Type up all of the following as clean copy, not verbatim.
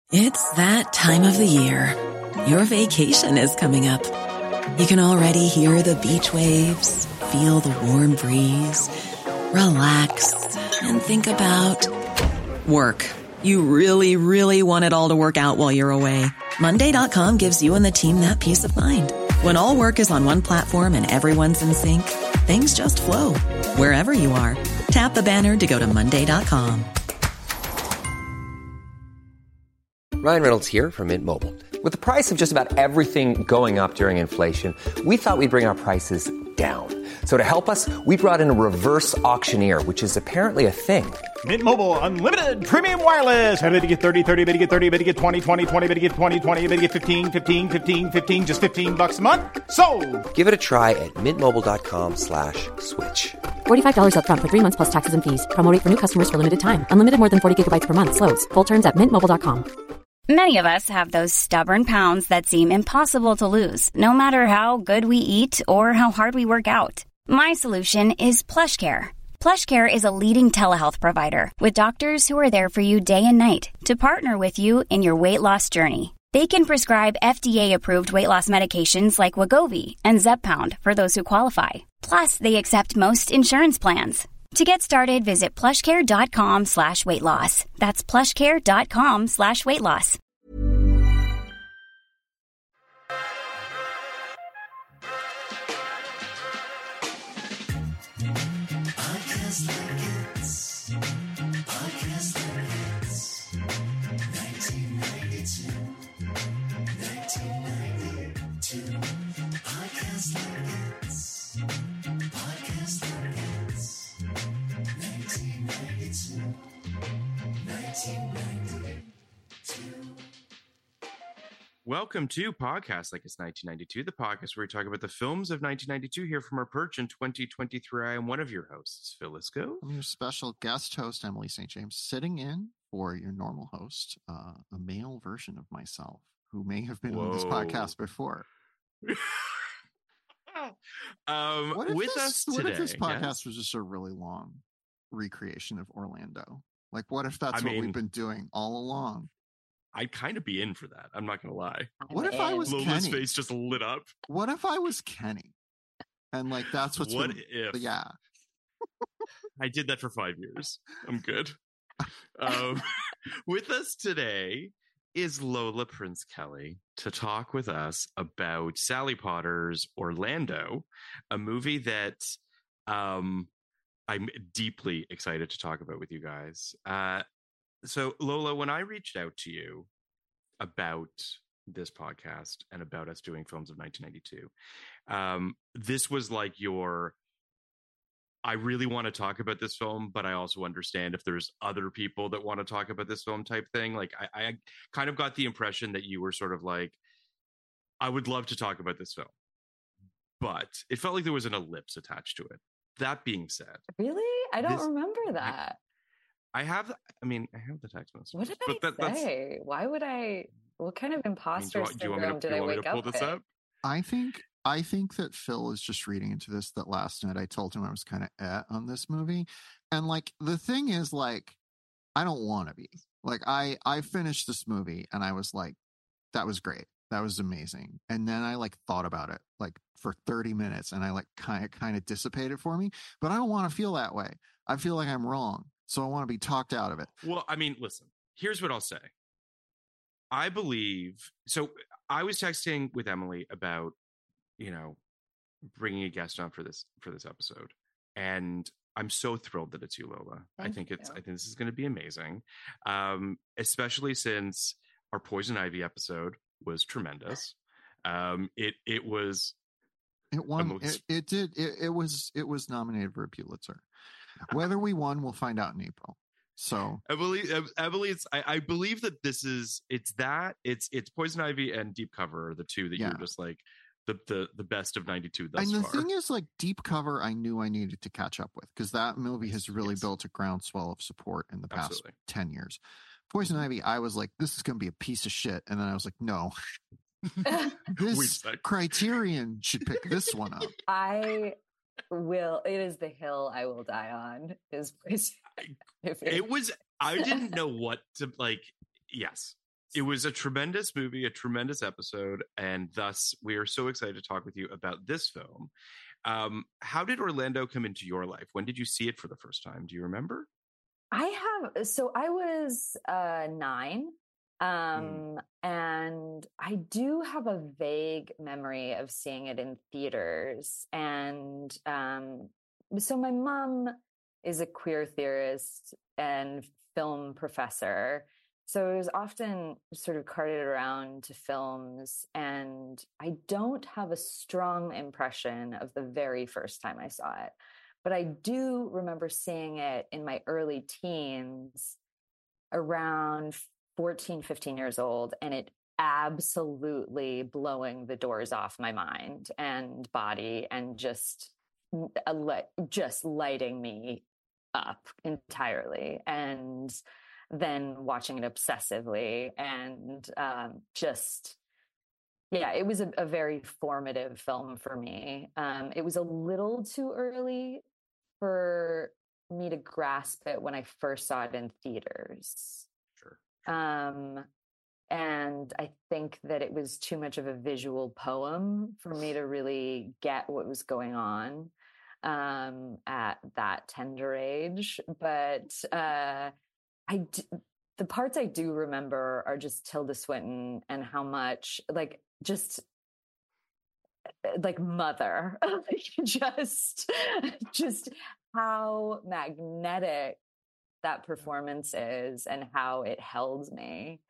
It's that time of the year. Your vacation is coming up. You can already hear the beach waves, feel the warm breeze, relax, and think about work. You really, really want it all to work out while you're away. Monday.com gives you and the team that peace of mind. When all work is on one platform and everyone's in sync, things just flow. Wherever you are, tap the banner to go to Monday.com. Ryan Reynolds here from Mint Mobile. With the price of just about everything going up during inflation, we thought we'd bring our prices down. So to help us, we brought in a reverse auctioneer, which is apparently a thing. Mint Mobile Unlimited Premium Wireless. How to get 30, 30, bit to get 30, bit to get 20, 20, 20, bit to get 20, 20, bit to get 15, 15, 15, 15, just $15 a month? Sold! Give it a try at mintmobile.com/switch. $45 up front for 3 months plus taxes and fees. Promo rate for new customers for limited time. Unlimited more than 40 gigabytes per month. Slows full terms at mintmobile.com. Many of us have those stubborn pounds that seem impossible to lose, no matter how good we eat or how hard we work out. My solution is PlushCare. PlushCare is a leading telehealth provider with doctors who are there for you day and night to partner with you in your weight loss journey. They can prescribe FDA-approved weight loss medications like Wegovy and Zepbound for those who qualify. Plus, they accept most insurance plans. To get started, visit plushcare.com/weightloss. That's plushcare.com/weightloss. Welcome to Podcast Like It's 1992, the podcast where we talk about the films of 1992 here from our perch in 2023. I am one of your hosts, Phil Isco. I'm your special guest host, Emily St. James, sitting in for your normal host, a male version of myself who may have been on this podcast before. What if this podcast was just a really long recreation of Orlando? Like, what if that's what we've been doing all along? I'd kind of be in for that. I'm not going to lie. What if I was Lola's Kenny? face just lit up. What if I was Kenny? And like, that's what's what if? Yeah. I did that for 5 years. I'm good. With us today is Lola Prince Kelly to talk with us about Sally Potter's Orlando, a movie that I'm deeply excited to talk about with you guys. So, Lola, when I reached out to you about this podcast and about us doing films of 1992, this was like I really want to talk about this film, but I also understand if there's other people that want to talk about this film type thing. Like, I kind of got the impression that you were sort of like, I would love to talk about this film, but it felt like there was an ellipse attached to it. That being said. Really? I don't remember that. I have the text message. What did I say? Why would I? What kind of imposter syndrome did I wake up with? I think that Phil is just reading into this, that last night I told him I was kind of on this movie. And like, the thing is, like, I don't want to be. Like, I finished this movie and I was like, that was great. That was amazing. And then I like thought about it like for 30 minutes and I like kind of dissipated for me. But I don't want to feel that way. I feel like I'm wrong. So I want to be talked out of it. Well, I mean, listen, here's what I'll say. I believe, so I was texting with Emily about, bringing a guest on for this episode. And I'm so thrilled that it's you, Lola. I think this is going to be amazing. Especially since our Poison Ivy episode was tremendous. It was. It won. It did. It was nominated for a Pulitzer. Whether we won, we'll find out in April. So Emily, I believe that it's Poison Ivy and Deep Cover are the two that you're just like the best of 92 thus far. And the thing is, like, Deep Cover, I knew I needed to catch up with because that movie has really built a groundswell of support in the past 10 years. Poison Ivy, I was like, this is going to be a piece of shit, and then I was like, no. This Criterion should pick this one up. It is the hill I will die on. I didn't know what to like. Yes, It was a tremendous movie, a tremendous episode, and thus we are so excited to talk with you about this film. How did Orlando come into your life? When did you see it for the first time? Do you remember? I was 9. And I do have a vague memory of seeing it in theaters. And so my mom is a queer theorist and film professor. So it was often sort of carted around to films. And I don't have a strong impression of the very first time I saw it. But I do remember seeing it in my early teens, around 14, 15 years old, and it absolutely blowing the doors off my mind and body and just lighting me up entirely. And then watching it obsessively and it was a very formative film for me. It was a little too early for me to grasp it when I first saw it in theaters. Sure. And I think that it was too much of a visual poem for me to really get what was going on at that tender age. But the parts I do remember are just Tilda Swinton and how much just mother, just how magnetic that performance is and how it held me.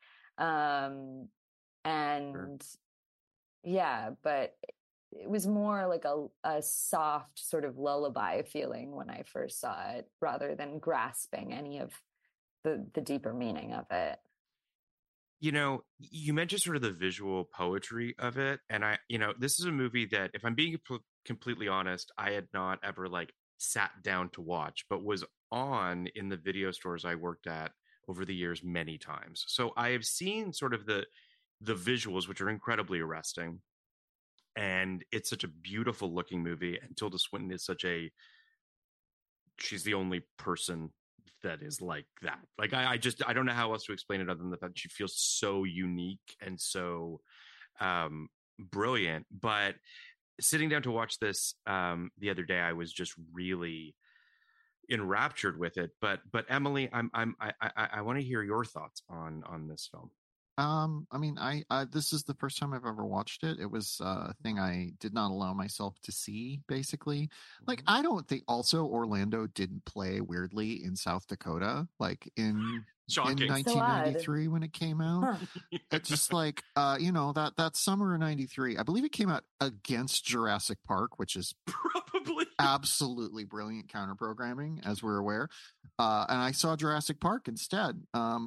But it was more like a soft sort of lullaby feeling when I first saw it, rather than grasping any of the deeper meaning of it. You know, you mentioned sort of the visual poetry of it. And this is a movie that, if I'm being completely honest, I had not ever sat down to watch, but was on in the video stores I worked at over the years many times. So I have seen sort of the visuals, which are incredibly arresting. And it's such a beautiful looking movie. And Tilda Swinton is she's the only person that is like that. I don't know how else to explain it other than the fact she feels so unique and so brilliant. But sitting down to watch this the other day, I was just really enraptured with it. But Emily, I want to hear your thoughts on this film. This is the first time I've ever watched it. It was a thing I did not allow myself to see, basically. I don't think also Orlando didn't play weirdly in South Dakota, in 1993 when it came out. It's just that summer of 93, I believe it came out against Jurassic Park, which is probably absolutely brilliant counter programming, as we're aware. And I saw Jurassic Park instead.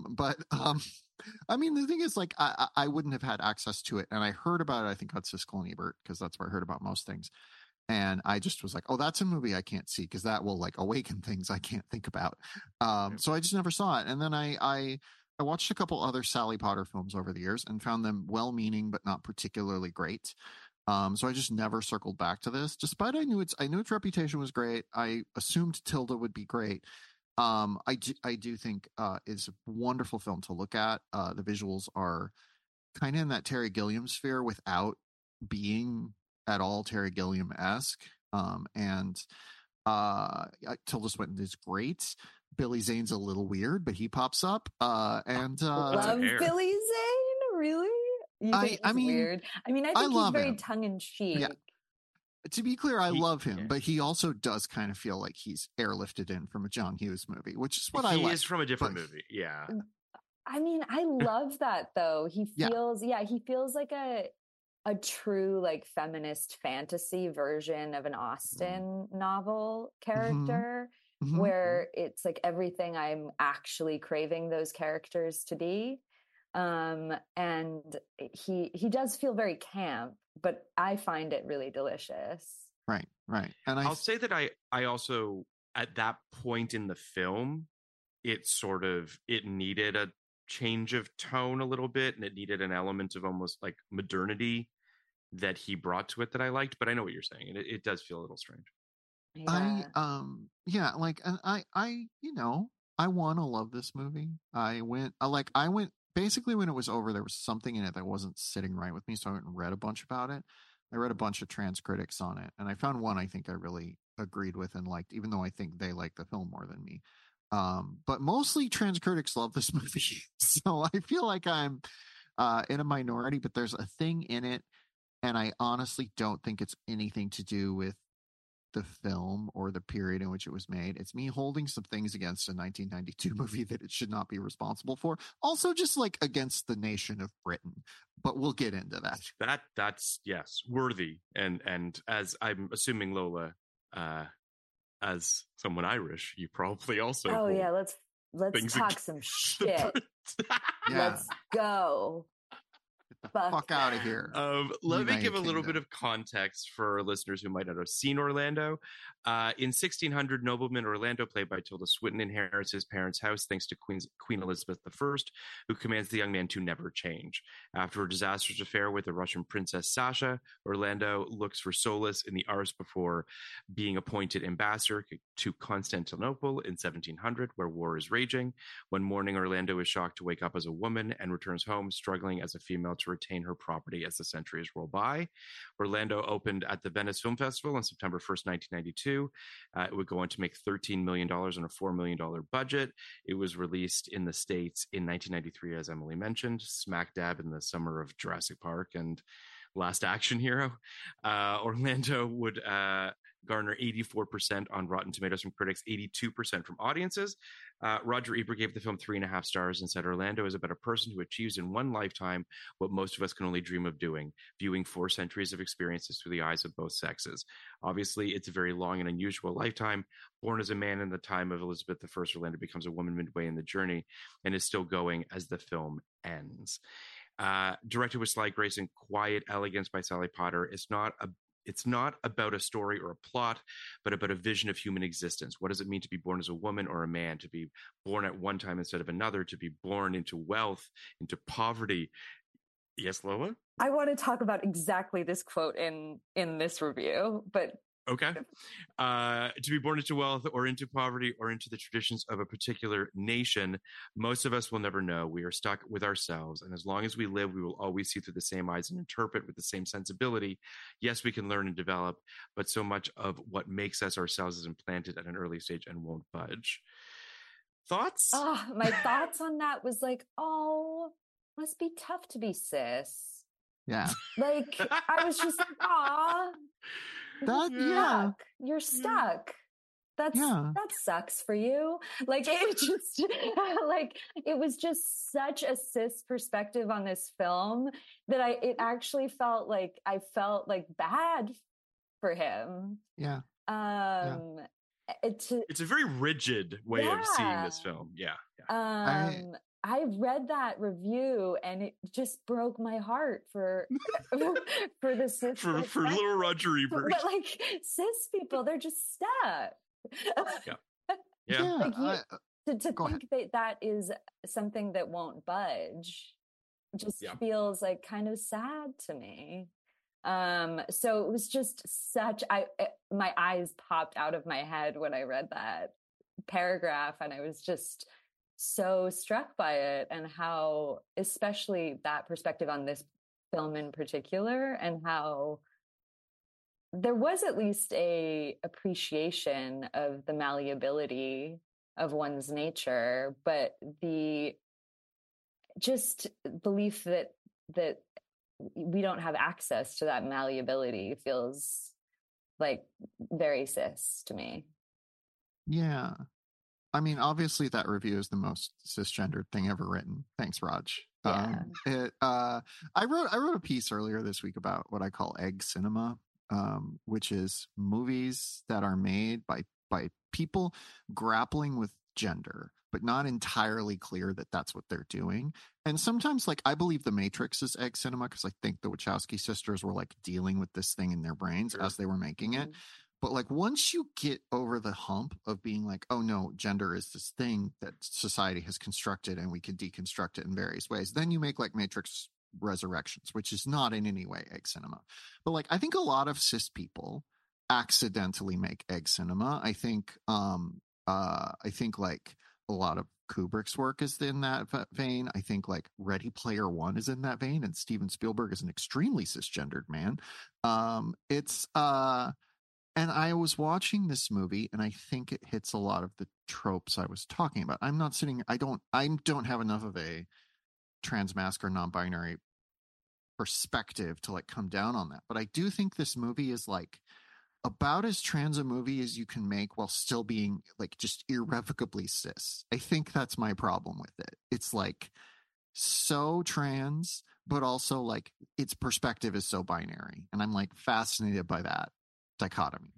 The thing is, I wouldn't have had access to it, and I heard about it, I think, on Siskel and Ebert, because that's where I heard about most things. And I just was like, oh, that's a movie I can't see, because that will awaken things I can't think about. So I just never saw it. And then I watched a couple other Sally Potter films over the years and found them well-meaning but not particularly great. So I just never circled back to this, despite I knew its reputation was great. I assumed Tilda would be great. I do think it's a wonderful film to look at. The visuals are kind of in that Terry Gilliam sphere without being at all Terry Gilliam-esque. Tilda Swinton is great. Billy Zane's a little weird, but he pops up. Love Billy Zane, really? You think he's weird? I think he's very tongue-in-cheek. Yeah. To be clear, I love him, but he also does kind of feel like he's airlifted in from a John Hughes movie, which is what I like. He is from a different movie, yeah. I love that, though. He feels like a true feminist fantasy version of an Austen novel character, where it's everything I'm actually craving those characters to be. And he does feel very camp, but I find it really delicious. Right. And I'll say that I also, at that point in the film, it needed a change of tone a little bit, and it needed an element of almost modernity that he brought to it that I liked. But I know what you're saying, and it does feel a little strange. Yeah. I want to love this movie. I went basically when it was over, there was something in it that wasn't sitting right with me, so I went and read a bunch about it. I read a bunch of trans critics on it, and I found one I think I really agreed with and liked, even though I think they like the film more than me. But mostly trans critics love this movie, so I feel like I'm in a minority, but there's a thing in it, and I honestly don't think it's anything to do with the film or the period in which it was made. It's me holding some things against a 1992 movie that it should not be responsible for. Also just like against the nation of Britain, but we'll get into that. That's yes, worthy. And as I'm assuming, Lola, as someone Irish, you probably also let's talk some shit. Let's go. Get the fuck out of here. Let me give a little bit of context for listeners who might not have seen Orlando. In 1600, nobleman Orlando, played by Tilda Swinton, inherits his parents' house thanks to Queen Elizabeth I, who commands the young man to never change. After a disastrous affair with the Russian princess Sasha, Orlando looks for solace in the arts before being appointed ambassador to Constantinople in 1700, where war is raging. One morning, Orlando is shocked to wake up as a woman and returns home struggling as a female to retain her property as the centuries roll by. Orlando opened at the Venice Film Festival on September 1st, 1992. It would go on to make $13 million on a $4 million budget. It was released in the States in 1993, as Emily mentioned, smack dab in the summer of Jurassic Park and Last Action Hero. Orlando would garner 84% on Rotten Tomatoes from critics, 82% from audiences. Roger Ebert gave the film 3.5 stars and said Orlando is about a person who achieves in one lifetime what most of us can only dream of doing, viewing 4 centuries of experiences through the eyes of both sexes. Obviously, it's a very long and unusual lifetime. Born as a man in the time of Elizabeth I, Orlando becomes a woman midway in the journey and is still going as the film ends. Directed with sly grace and quiet elegance by Sally Potter, it's not about a story or a plot, but about a vision of human existence. What does it mean to be born as a woman or a man, to be born at one time instead of another, to be born into wealth, into poverty? Yes, Lola? I want to talk about exactly this quote in this review, but okay. To be born into wealth or into poverty or into the traditions of a particular nation, most of us will never know. We are stuck with ourselves. And as long as we live, we will always see through the same eyes and interpret with the same sensibility. Yes, we can learn and develop, but so much of what makes us ourselves is implanted at an early stage and won't budge. Thoughts? Oh, my thoughts on that was like, must be tough to be cis. Yeah. Like, I was just like, you're stuck. That sucks for you. Like, it just like, it was just such a cis perspective on this film that it actually felt like I felt like bad for him. Yeah. It's a very rigid way of seeing this film. Yeah. I read that review and it just broke my heart for the cis for little Roger Ebert. But like cis people, they're just stuck. Yeah. Like to think that is something that won't budge just feels like kind of sad to me. So it was just my eyes popped out of my head when I read that paragraph, and I was just so struck by it, and how, especially that perspective on this film in particular, and how there was at least a appreciation of the malleability of one's nature, but the just belief that we don't have access to that malleability feels like very cis to me. Yeah. I mean, obviously that review is the most cisgendered thing ever written. Thanks, Raj. Yeah. I wrote a piece earlier this week about what I call egg cinema, which is movies that are made by people grappling with gender, but not entirely clear that that's what they're doing. And sometimes, like, I believe The Matrix is egg cinema because I think the Wachowski sisters were like dealing with this thing in their brains as they were making it. But like, once you get over the hump of being like, oh no, gender is this thing that society has constructed and we can deconstruct it in various ways, then you make like Matrix Resurrections, which is not in any way egg cinema. But like, I think a lot of cis people accidentally make egg cinema. I think like a lot of Kubrick's work is in that vein. I think like Ready Player One is in that vein, and Steven Spielberg is an extremely cisgendered man. And I was watching this movie, and I think it hits a lot of the tropes I was talking about. I'm not sitting. I don't have enough of a transmasc or non-binary perspective to like come down on that. But I do think this movie is like about as trans a movie as you can make while still being like just irrevocably cis. I think that's my problem with it. It's like so trans, but also like its perspective is so binary. And I'm like fascinated by that dichotomy.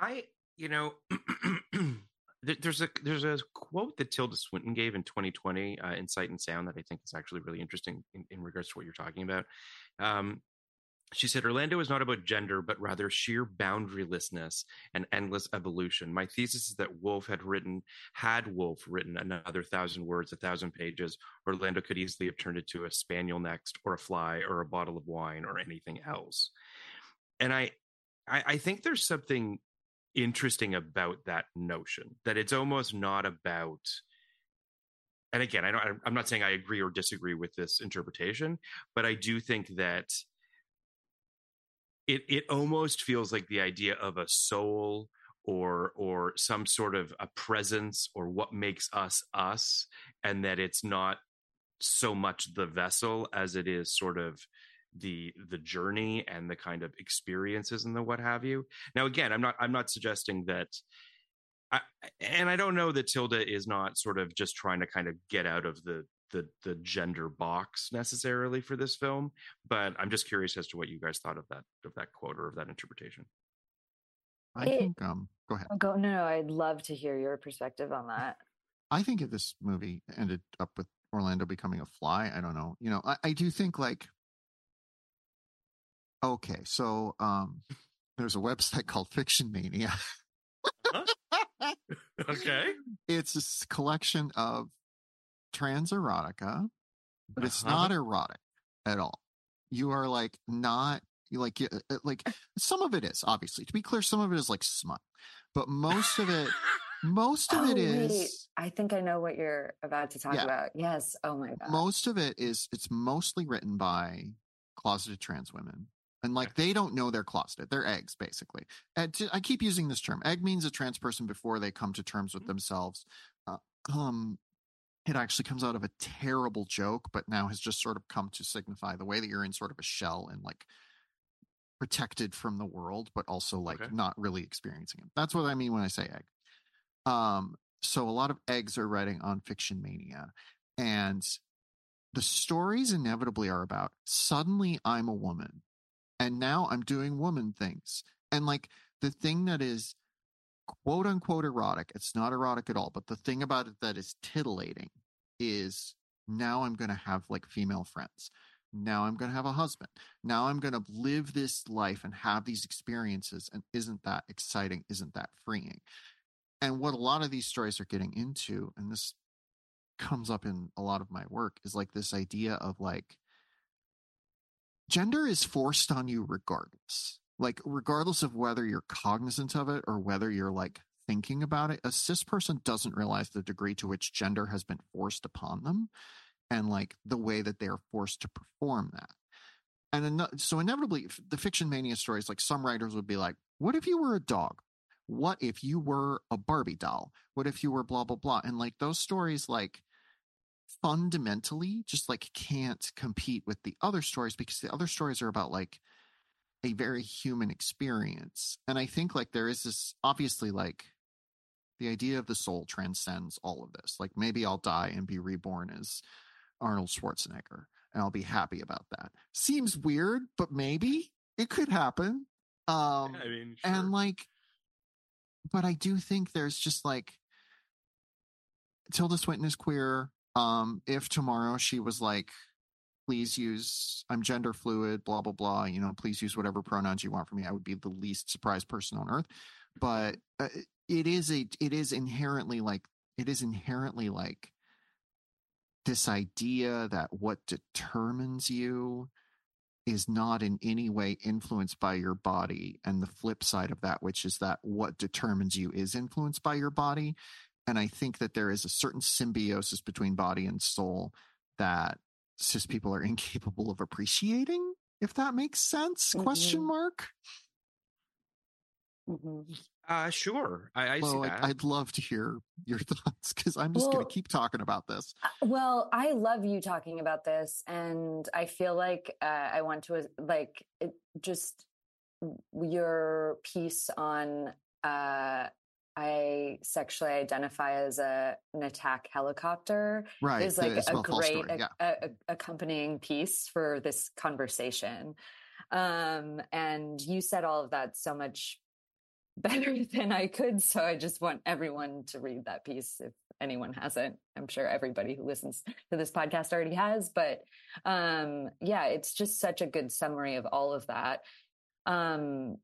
There's a quote that Tilda Swinton gave in 2020 in Sight and Sound that I think is actually really interesting in regards to what you're talking about. She said, Orlando is not about gender, but rather sheer boundarylessness and endless evolution. My thesis is that had Wolf written another 1,000 words, 1,000 pages, Orlando could easily have turned it to a spaniel next, or a fly, or a bottle of wine, or anything else. And I think there's something interesting about that notion, that it's almost not about, and again, I'm not saying I agree or disagree with this interpretation, but I do think that it almost feels like the idea of a soul or some sort of a presence or what makes us us, and that it's not so much the vessel as it is sort of the journey and the kind of experiences and the what have you. Now, again, I'm not suggesting that, and I don't know that Tilda is not sort of just trying to kind of get out of the gender box necessarily for this film, but I'm just curious as to what you guys thought of that quote or of that interpretation. I think go ahead. No, I'd love to hear your perspective on that. I think if this movie ended up with Orlando becoming a fly, I don't know. I do think like, okay, so there's a website called Fiction Mania. Okay. It's a collection of trans erotica, but it's not erotic at all. You are like not like some of it is, obviously, to be clear, some of it is like smut, but most of it is. Wait, I think I know what you're about to talk about. Yes. Oh my God. Most of it is, it's mostly written by closeted trans women. And like, they don't know they're closeted. They're eggs, basically. And I keep using this term. Egg means a trans person before they come to terms with themselves. It actually comes out of a terrible joke, but now has just sort of come to signify the way that you're in sort of a shell and like protected from the world, but also like not really experiencing it. That's what I mean when I say egg. So a lot of eggs are writing on Fiction Mania, and the stories inevitably are about suddenly I'm a woman and now I'm doing woman things. And like the thing that is quote unquote erotic, it's not erotic at all, but the thing about it that is titillating is now I'm going to have like female friends. Now I'm going to have a husband. Now I'm going to live this life and have these experiences. And isn't that exciting? Isn't that freeing? And what a lot of these stories are getting into, and this comes up in a lot of my work, is like this idea of like gender is forced on you regardless. Like regardless of whether you're cognizant of it or whether you're like thinking about it, a cis person doesn't realize the degree to which gender has been forced upon them and like the way that they're forced to perform that. And so inevitably the Fiction Mania stories, like some writers would be like, what if you were a dog? What if you were a Barbie doll? What if you were blah, blah, blah? And like those stories, like fundamentally just like can't compete with the other stories because the other stories are about like a very human experience. And I think like there is this, obviously, like the idea of the soul transcends all of this. Like maybe I'll die and be reborn as Arnold Schwarzenegger and I'll be happy about that. Seems weird, but maybe it could happen. I mean, sure. And like, but I do think there's just like Tilda Swinton is queer. If tomorrow she was like, please use, I'm gender fluid, blah, blah, blah, please use whatever pronouns you want for me, I would be the least surprised person on earth. But it is inherently like this idea that what determines you is not in any way influenced by your body. And the flip side of that, which is that what determines you is influenced by your body. And I think that there is a certain symbiosis between body and soul that cis people are incapable of appreciating, if that makes sense. Question mark. Sure. I see Well, that. I'd love to hear your thoughts, because I'm just going to keep talking about this. Well, I love you talking about this, and I feel like I want to just your piece on I sexually identify as an attack helicopter is like a great accompanying piece for this conversation. And you said all of that so much better than I could. So I just want everyone to read that piece if anyone hasn't. I'm sure everybody who listens to this podcast already has, but yeah, it's just such a good summary of all of that. And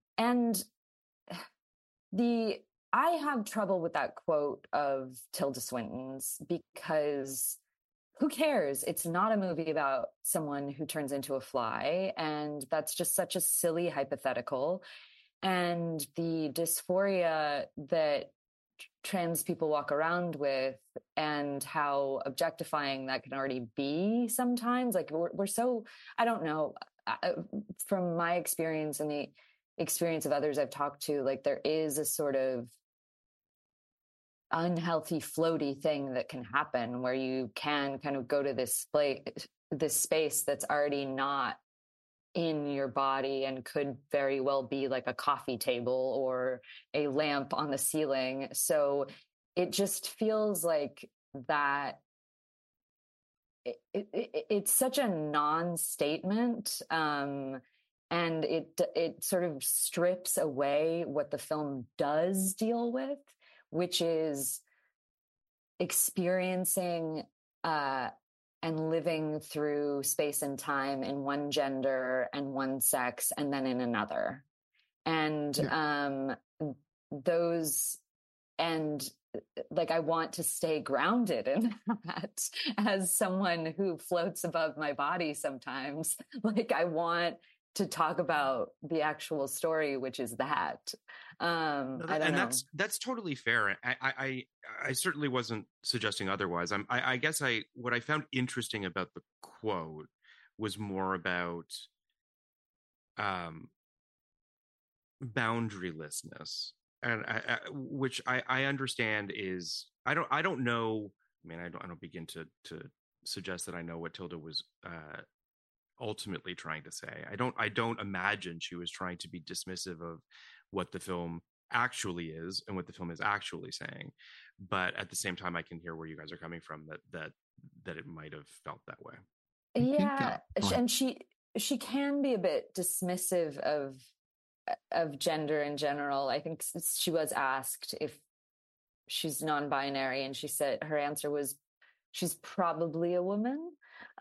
I have trouble with that quote of Tilda Swinton's, because who cares? It's not a movie about someone who turns into a fly. And that's just such a silly hypothetical. And the dysphoria that trans people walk around with and how objectifying that can already be sometimes. Like we're so, I don't know, from my experience and the experience of others I've talked to, like there is a sort of unhealthy floaty thing that can happen where you can kind of go to this space that's already not in your body and could very well be like a coffee table or a lamp on the ceiling. So it just feels like that it's such a non-statement, and it sort of strips away what the film does deal with, which is experiencing and living through space and time in one gender and one sex and then in another. And I want to stay grounded in that as someone who floats above my body sometimes. Like I want to talk about the actual story, which is that. That's totally fair. I certainly wasn't suggesting otherwise. I guess what I found interesting about the quote was more about boundarylessness, and which I understand is I don't know. I mean, I don't begin to suggest that I know what Tilda was ultimately trying to say. I don't imagine she was trying to be dismissive of what the film actually is and what the film is actually saying, but at the same time I can hear where you guys are coming from, that it might have felt that way. And she can be a bit dismissive of gender in general. I think she was asked if she's non-binary, and she said her answer was she's probably a woman.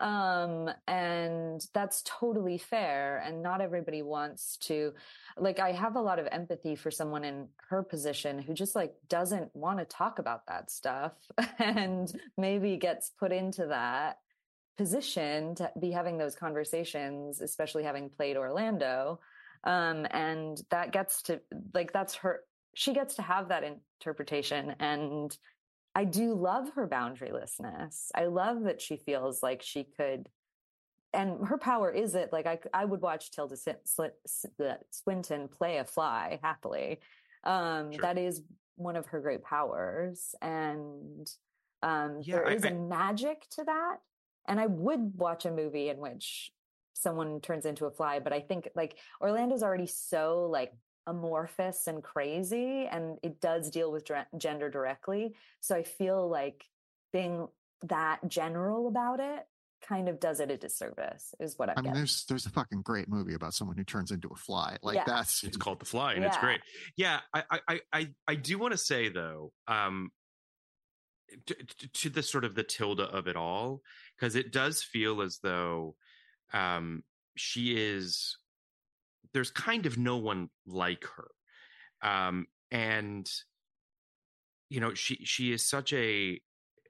And that's totally fair. And not everybody wants to, like, I have a lot of empathy for someone in her position who just like doesn't want to talk about that stuff and maybe gets put into that position to be having those conversations, especially having played Orlando. And that gets to like, she gets to have that interpretation. And I do love her boundarylessness. I love that she feels like she could, and her power is it. Like I would watch Tilda Swinton play a fly happily. Sure. That is one of her great powers. And there is a magic to that. And I would watch a movie in which someone turns into a fly, but I think like Orlando's already so like amorphous and crazy, and it does deal with gender directly. So I feel like being that general about it kind of does it a disservice, is what I mean. There's a fucking great movie about someone who turns into a fly. Like it's called The Fly, and it's great. Yeah, I do want to say though, to the sort of the Tilda of it all, because it does feel as though there's kind of no one like her. And, you know, she is such a,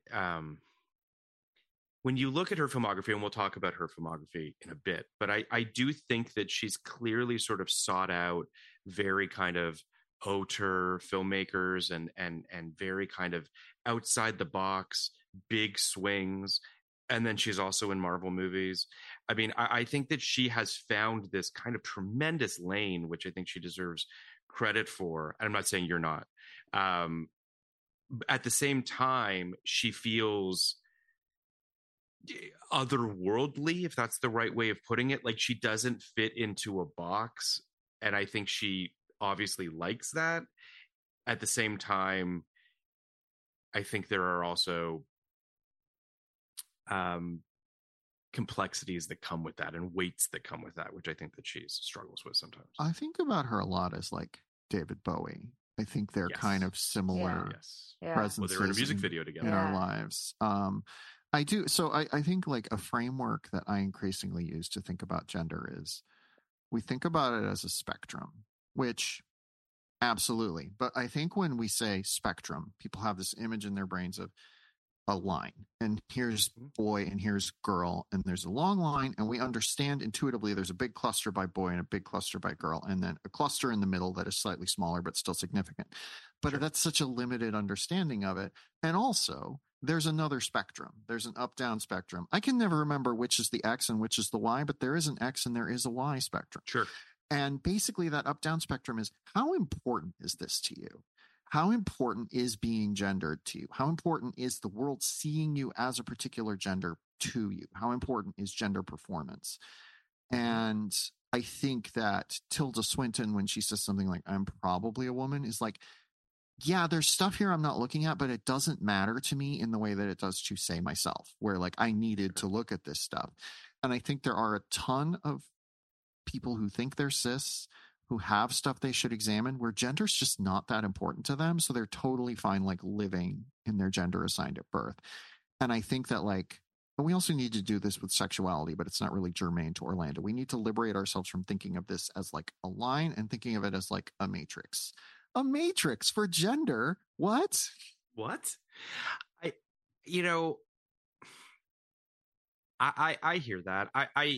when you look at her filmography, and we'll talk about her filmography in a bit, but I do think that she's clearly sort of sought out very kind of auteur filmmakers and very kind of outside the box, big swings. And then she's also in Marvel movies. I mean, I think that she has found this kind of tremendous lane, which I think she deserves credit for. And I'm not saying you're not. At the same time, she feels otherworldly, if that's the right way of putting it. Like, she doesn't fit into a box. And I think she obviously likes that. At the same time, I think there are also complexities that come with that and weights that come with that, which I think that she struggles with sometimes. I think about her a lot as like David Bowie. I think they're kind of similar presences. Well, they were in a music video together in our lives. I do. So I think like a framework that I increasingly use to think about gender is we think about it as a spectrum, which absolutely. But I think when we say spectrum, people have this image in their brains of a line, and here's boy and here's girl, and there's a long line, and we understand intuitively there's a big cluster by boy and a big cluster by girl, and then a cluster in the middle that is slightly smaller but still significant. But that's such a limited understanding of it. And also there's another spectrum. There's an up-down spectrum. I can never remember which is the X and which is the Y, but there is an X and there is a Y spectrum. Sure. And basically that up-down spectrum is, how important is this to you? How important is being gendered to you? How important is the world seeing you as a particular gender to you? How important is gender performance? And I think that Tilda Swinton, when she says something like, I'm probably a woman, is like, yeah, there's stuff here I'm not looking at, but it doesn't matter to me in the way that it does to, say, myself, where like I needed to look at this stuff. And I think there are a ton of people who think they're cis, who have stuff they should examine, where gender's just not that important to them. So they're totally fine, like living in their gender assigned at birth. And I think that like, but we also need to do this with sexuality, but it's not really germane to Orlando. We need to liberate ourselves from thinking of this as like a line and thinking of it as like a matrix. A matrix for gender. What? I hear that.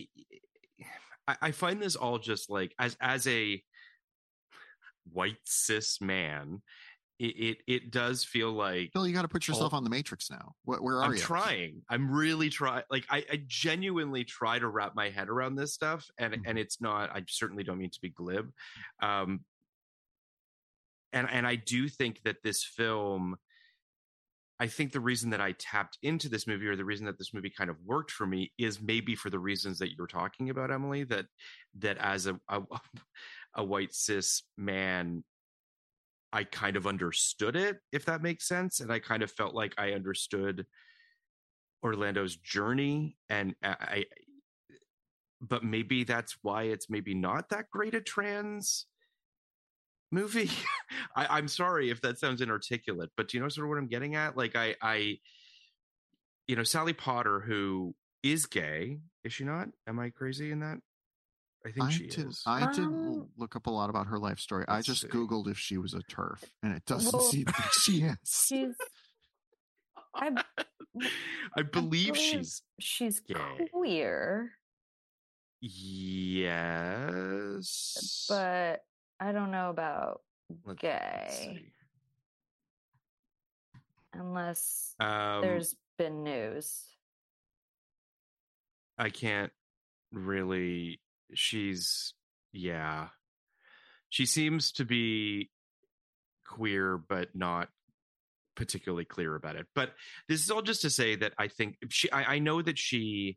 I find this all just like as a white cis man, it does feel like, Bill, you got to put yourself on the matrix now. Where are you? I'm trying. I'm really trying. Like I genuinely try to wrap my head around this stuff, and it's not. I certainly don't mean to be glib. And I do think that this film, I think the reason that I tapped into this movie, or the reason that this movie kind of worked for me, is maybe for the reasons that you're talking about, Emily, that as a white cis man, I kind of understood it, if that makes sense. And I kind of felt like I understood Orlando's journey, and but maybe that's why it's maybe not that great a trans movie. I'm sorry if that sounds inarticulate, but do you know sort of what I'm getting at? Like I Sally Potter, who is gay, is she not? Am I crazy in that? I think she is. I didn't look up a lot about her life story. I just Googled if she was a TERF, and it doesn't seem that she is. I believe she's gay. Queer. Yes. But I don't know about gay. Unless there's been news. I can't really. She seems to be queer, but not particularly clear about it. But this is all just to say that I think I know that she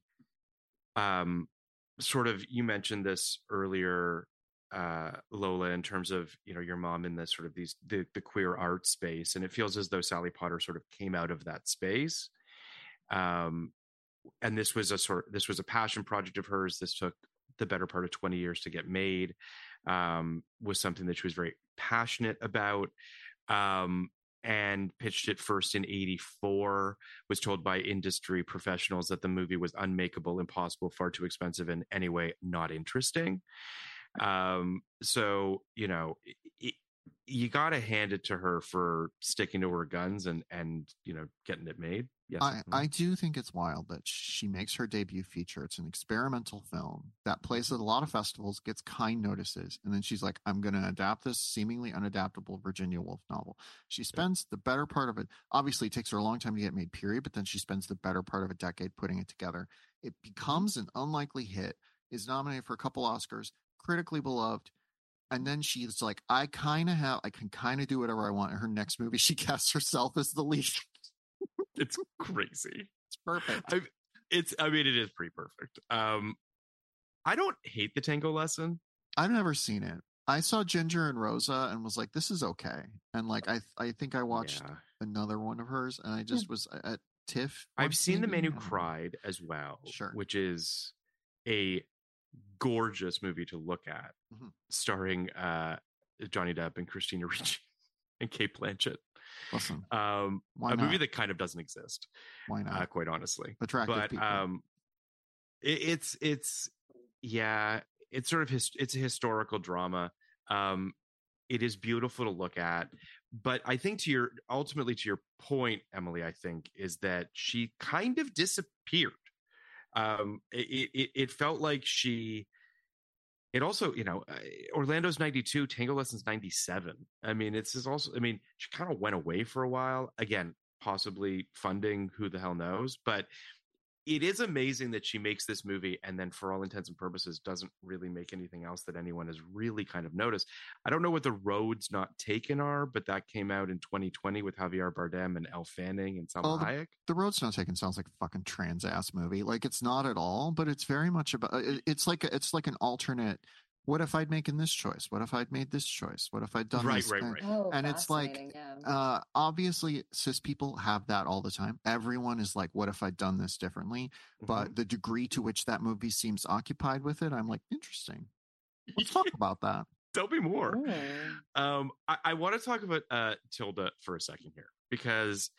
sort of, you mentioned this earlier, Lola, in terms of, your mom in the sort of the queer art space, and it feels as though Sally Potter sort of came out of that space. And this was a passion project of hers. This took the better part of 20 years to get made. Was something that she was very passionate about, and pitched it first in 1984, was told by industry professionals that the movie was unmakeable, impossible, far too expensive, and anyway, not interesting. So, you got to hand it to her for sticking to her guns and getting it made. Yes, I do think it's wild that she makes her debut feature. It's an experimental film that plays at a lot of festivals, gets kind notices, and then she's like, I'm going to adapt this seemingly unadaptable Virginia Woolf novel. She spends the better part of it. Obviously, it takes her a long time to get made, period, but then she spends the better part of a decade putting it together. It becomes an unlikely hit, is nominated for a couple Oscars, critically beloved. And then she's like, I can kind of do whatever I want. In her next movie, she casts herself as the lead. It's crazy. It's perfect. It is pretty perfect. I don't hate the Tango Lesson. I've never seen it. I saw Ginger and Rosa and was like, this is okay. And like, I think I watched another one of hers, and I just was at TIFF. I've seen The Man Who Cried as well, which is a gorgeous movie to look at, starring Johnny Depp and Christina Ricci and Cate Blanchett. Listen, a movie that kind of doesn't exist. Why not? Quite honestly, attractive people. It's sort of it's a historical drama. It is beautiful to look at, but I think ultimately to your point, Emily, I think is that she kind of disappeared. It felt like it also, Orlando's 92, Tango Lesson's 97. I mean, she kind of went away for a while. Again, possibly funding, who the hell knows? But it is amazing that she makes this movie and then, for all intents and purposes, doesn't really make anything else that anyone has really kind of noticed. I don't know what The Roads Not Taken are, but that came out in 2020 with Javier Bardem and Elle Fanning and Salma Hayek. The Roads Not Taken sounds like a fucking trans ass movie. Like, it's not at all, but it's very much about. It's like an alternate. What if I'd making this choice? What if I'd made this choice? What if I'd done this? Right. Oh, and it's like, obviously, cis people have that all the time. Everyone is like, what if I'd done this differently? But the degree to which that movie seems occupied with it, I'm like, interesting. Let's talk about that. Tell me more. I want to talk about Tilda for a second here, because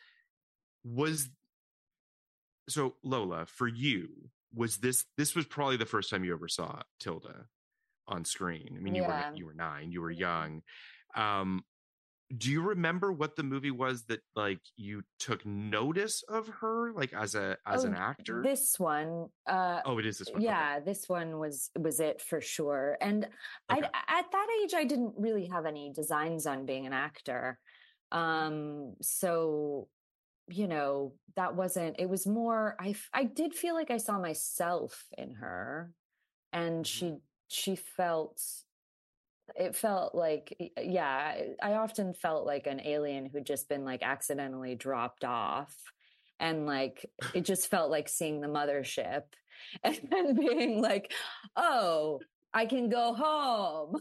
Lola, for you, this was probably the first time you ever saw Tilda on screen. I mean, you were 9, you were young. Do you remember what the movie was that like you took notice of her, like as an actor? This one. It is this one. Yeah, okay. This one was it for sure. And at that age, I didn't really have any designs on being an actor. So, that wasn't. It was more. I did feel like I saw myself in her, and she felt. It felt like, I often felt like an alien who'd just been like accidentally dropped off. And like, it just felt like seeing the mothership and then being like, oh, I can go home.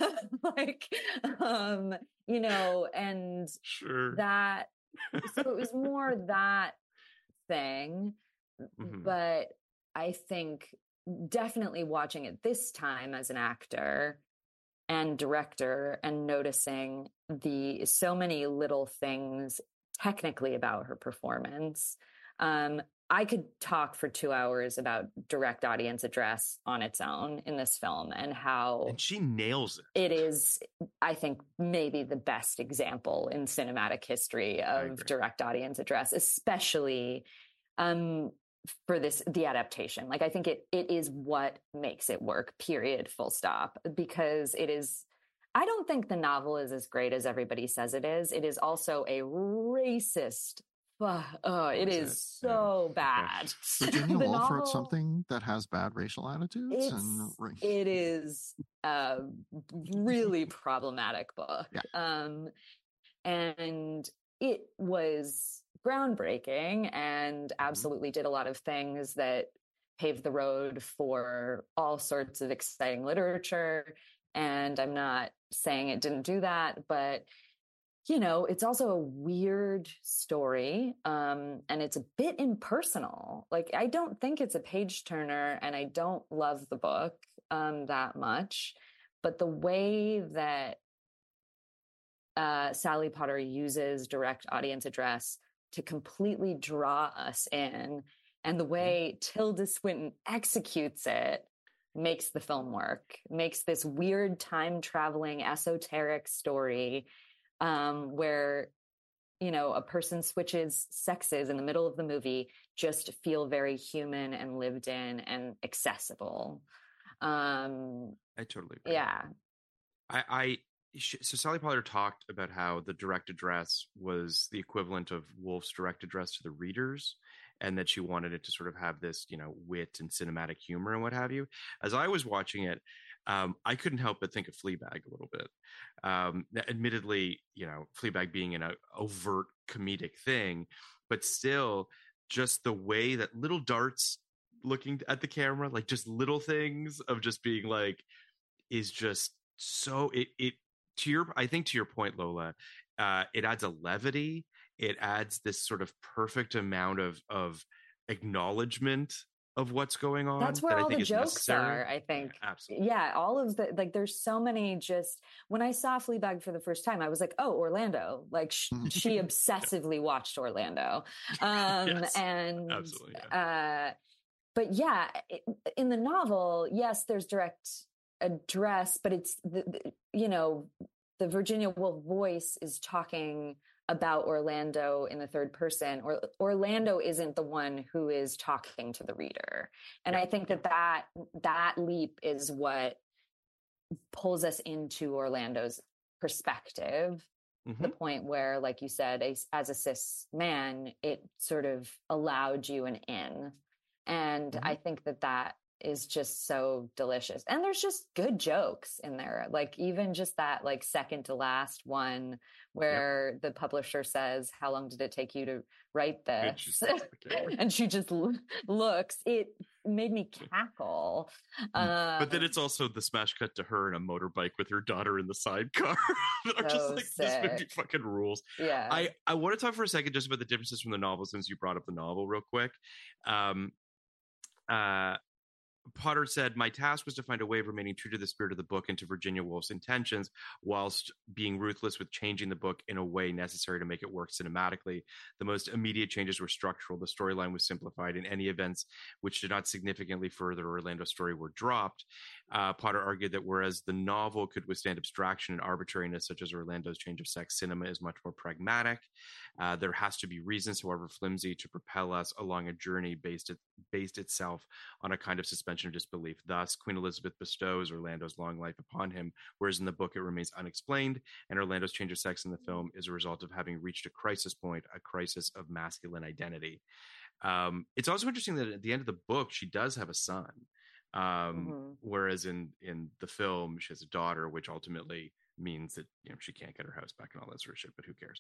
And sure. That, so it was more that thing. But I think definitely watching it this time as an actor and director and noticing so many little things technically about her performance. I could talk for 2 hours about direct audience address on its own in this film and how... And she nails it. It is, I think, maybe the best example in cinematic history of direct audience address, especially for the adaptation. Like, I think it is what makes it work, period, full stop, because I don't think the novel is as great as everybody says it is. It is also a racist. It is so bad. Virginia Woolf wrote something that has bad racial attitudes. It is a really problematic book. Yeah. And it was groundbreaking and absolutely did a lot of things that paved the road for all sorts of exciting literature. And I'm not saying it didn't do that, but it's also a weird story. And it's a bit impersonal. Like, I don't think it's a page turner, and I don't love the book that much, but the way that Sally Potter uses direct audience address to completely draw us in, and the way Tilda Swinton executes it makes the film work, makes this weird time traveling esoteric story where, you know, a person switches sexes in the middle of the movie just feel very human and lived in and accessible. I totally agree. Yeah. So Sally Potter talked about how the direct address was the equivalent of Woolf's direct address to the readers, and that she wanted it to sort of have this, you know, wit and cinematic humor and what have you. As I was watching it, I couldn't help but think of Fleabag a little bit. Admittedly, you know, Fleabag being an overt comedic thing, but still just the way that little darts looking at the camera, like just little things of just being like, is just so I think to your point, Lola, it adds a levity. It adds this sort of perfect amount of acknowledgement of what's going on. That's where that all I think the is jokes necessary. are, I think. Yeah, absolutely. Yeah, all of the, like, there's so many just, when I saw Fleabag for the first time, I was like, oh, Orlando. Like, she obsessively watched Orlando. Yes, and, absolutely. Yeah. But yeah, in the novel, yes, there's direct address, but it's, you know, the Virginia Woolf voice is talking about Orlando in the third person, or Orlando isn't the one who is talking to the reader. And I think that leap is what pulls us into Orlando's perspective. The point where, like you said, as a cis man, it sort of allowed you an in. And I think that is just so delicious. And there's just good jokes in there. Like even just that like second to last one where the publisher says, how long did it take you to write this? And she just looks, it made me cackle. But then it's also the smash cut to her in a motorbike with her daughter in the sidecar. I'm just like, this movie fucking rules. Yeah. I want to talk for a second just about the differences from the novel, since you brought up the novel real quick. Potter said, my task was to find a way of remaining true to the spirit of the book and to Virginia Woolf's intentions, whilst being ruthless with changing the book in a way necessary to make it work cinematically. The most immediate changes were structural. The storyline was simplified, and any events which did not significantly further Orlando's story were dropped. Potter argued that whereas the novel could withstand abstraction and arbitrariness, such as Orlando's change of sex, cinema is much more pragmatic. There has to be reasons, however flimsy, to propel us along a journey based itself on a kind of suspension of disbelief. Thus, Queen Elizabeth bestows Orlando's long life upon him, whereas in the book it remains unexplained, and Orlando's change of sex in the film is a result of having reached a crisis point, a crisis of masculine identity. It's also interesting that at the end of the book, she does have a son. Whereas in the film, she has a daughter, which ultimately means that, you know, she can't get her house back and all that sort of shit, but who cares?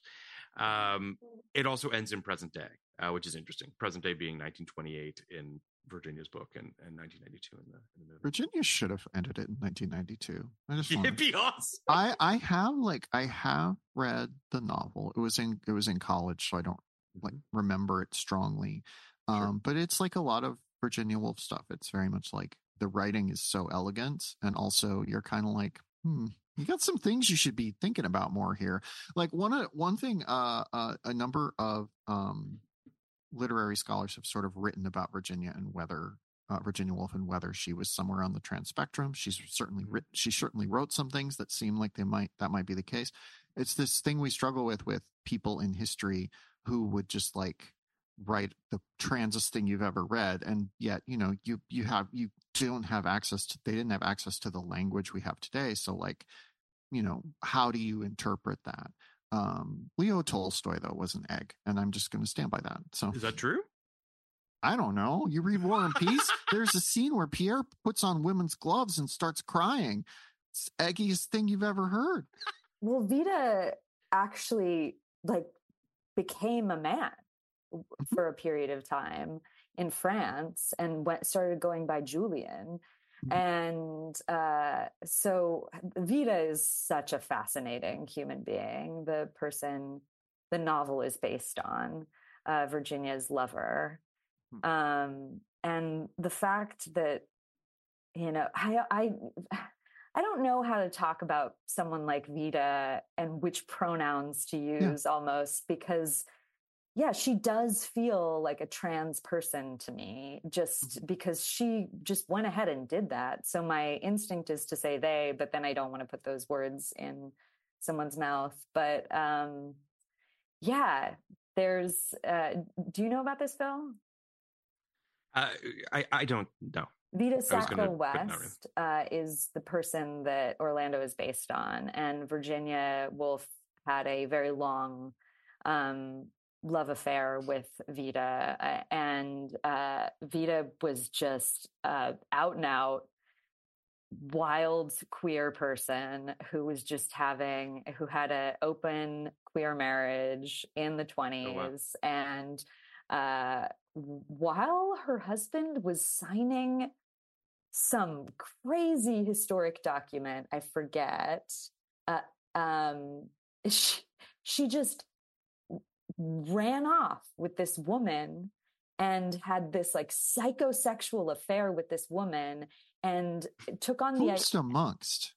It also ends in present day, which is interesting. Present day being 1928 in Virginia's book and 1992 in the movie. Virginia should have ended it in 1992. I just It'd be awesome. I have read the novel. It was in college, so I don't like remember it strongly. But it's like a lot of Virginia Woolf stuff. It's very much like the writing is so elegant, and also you're kind of like, you got some things you should be thinking about more here. Like one thing, a number of literary scholars have sort of written about Virginia and whether Virginia Woolf and whether she was somewhere on the trans spectrum. She certainly wrote some things that seem like that might be the case. It's this thing we struggle with people in history who would just like write the transest thing you've ever read, and yet you don't have access to, they didn't have access to the language we have today. So like, you know, how do you interpret that? Leo Tolstoy though was an egg, and I'm just going to stand by that. So is that true? I don't know. You read War and Peace. There's a scene where Pierre puts on women's gloves and starts crying. It's the eggiest thing you've ever heard. Well, Vita actually like became a man for a period of time in France and started going by Julian. And so Vita is such a fascinating human being. The person the novel is based on, Virginia's lover. And the fact that, you know, I don't know how to talk about someone like Vita and which pronouns to use almost, because yeah, she does feel like a trans person to me, just because she just went ahead and did that. So my instinct is to say they, but then I don't want to put those words in someone's mouth. But yeah, there's, do you know about this film? I don't know. Vita Sackville West is the person that Orlando is based on, and Virginia Woolf had a very long love affair with Vita, and Vita was just out and out wild queer person who was just who had an open queer marriage in the 20s. Oh, wow. And while her husband was signing some crazy historic document, I forget, she just ran off with this woman and had this like psychosexual affair with this woman, and took on amongst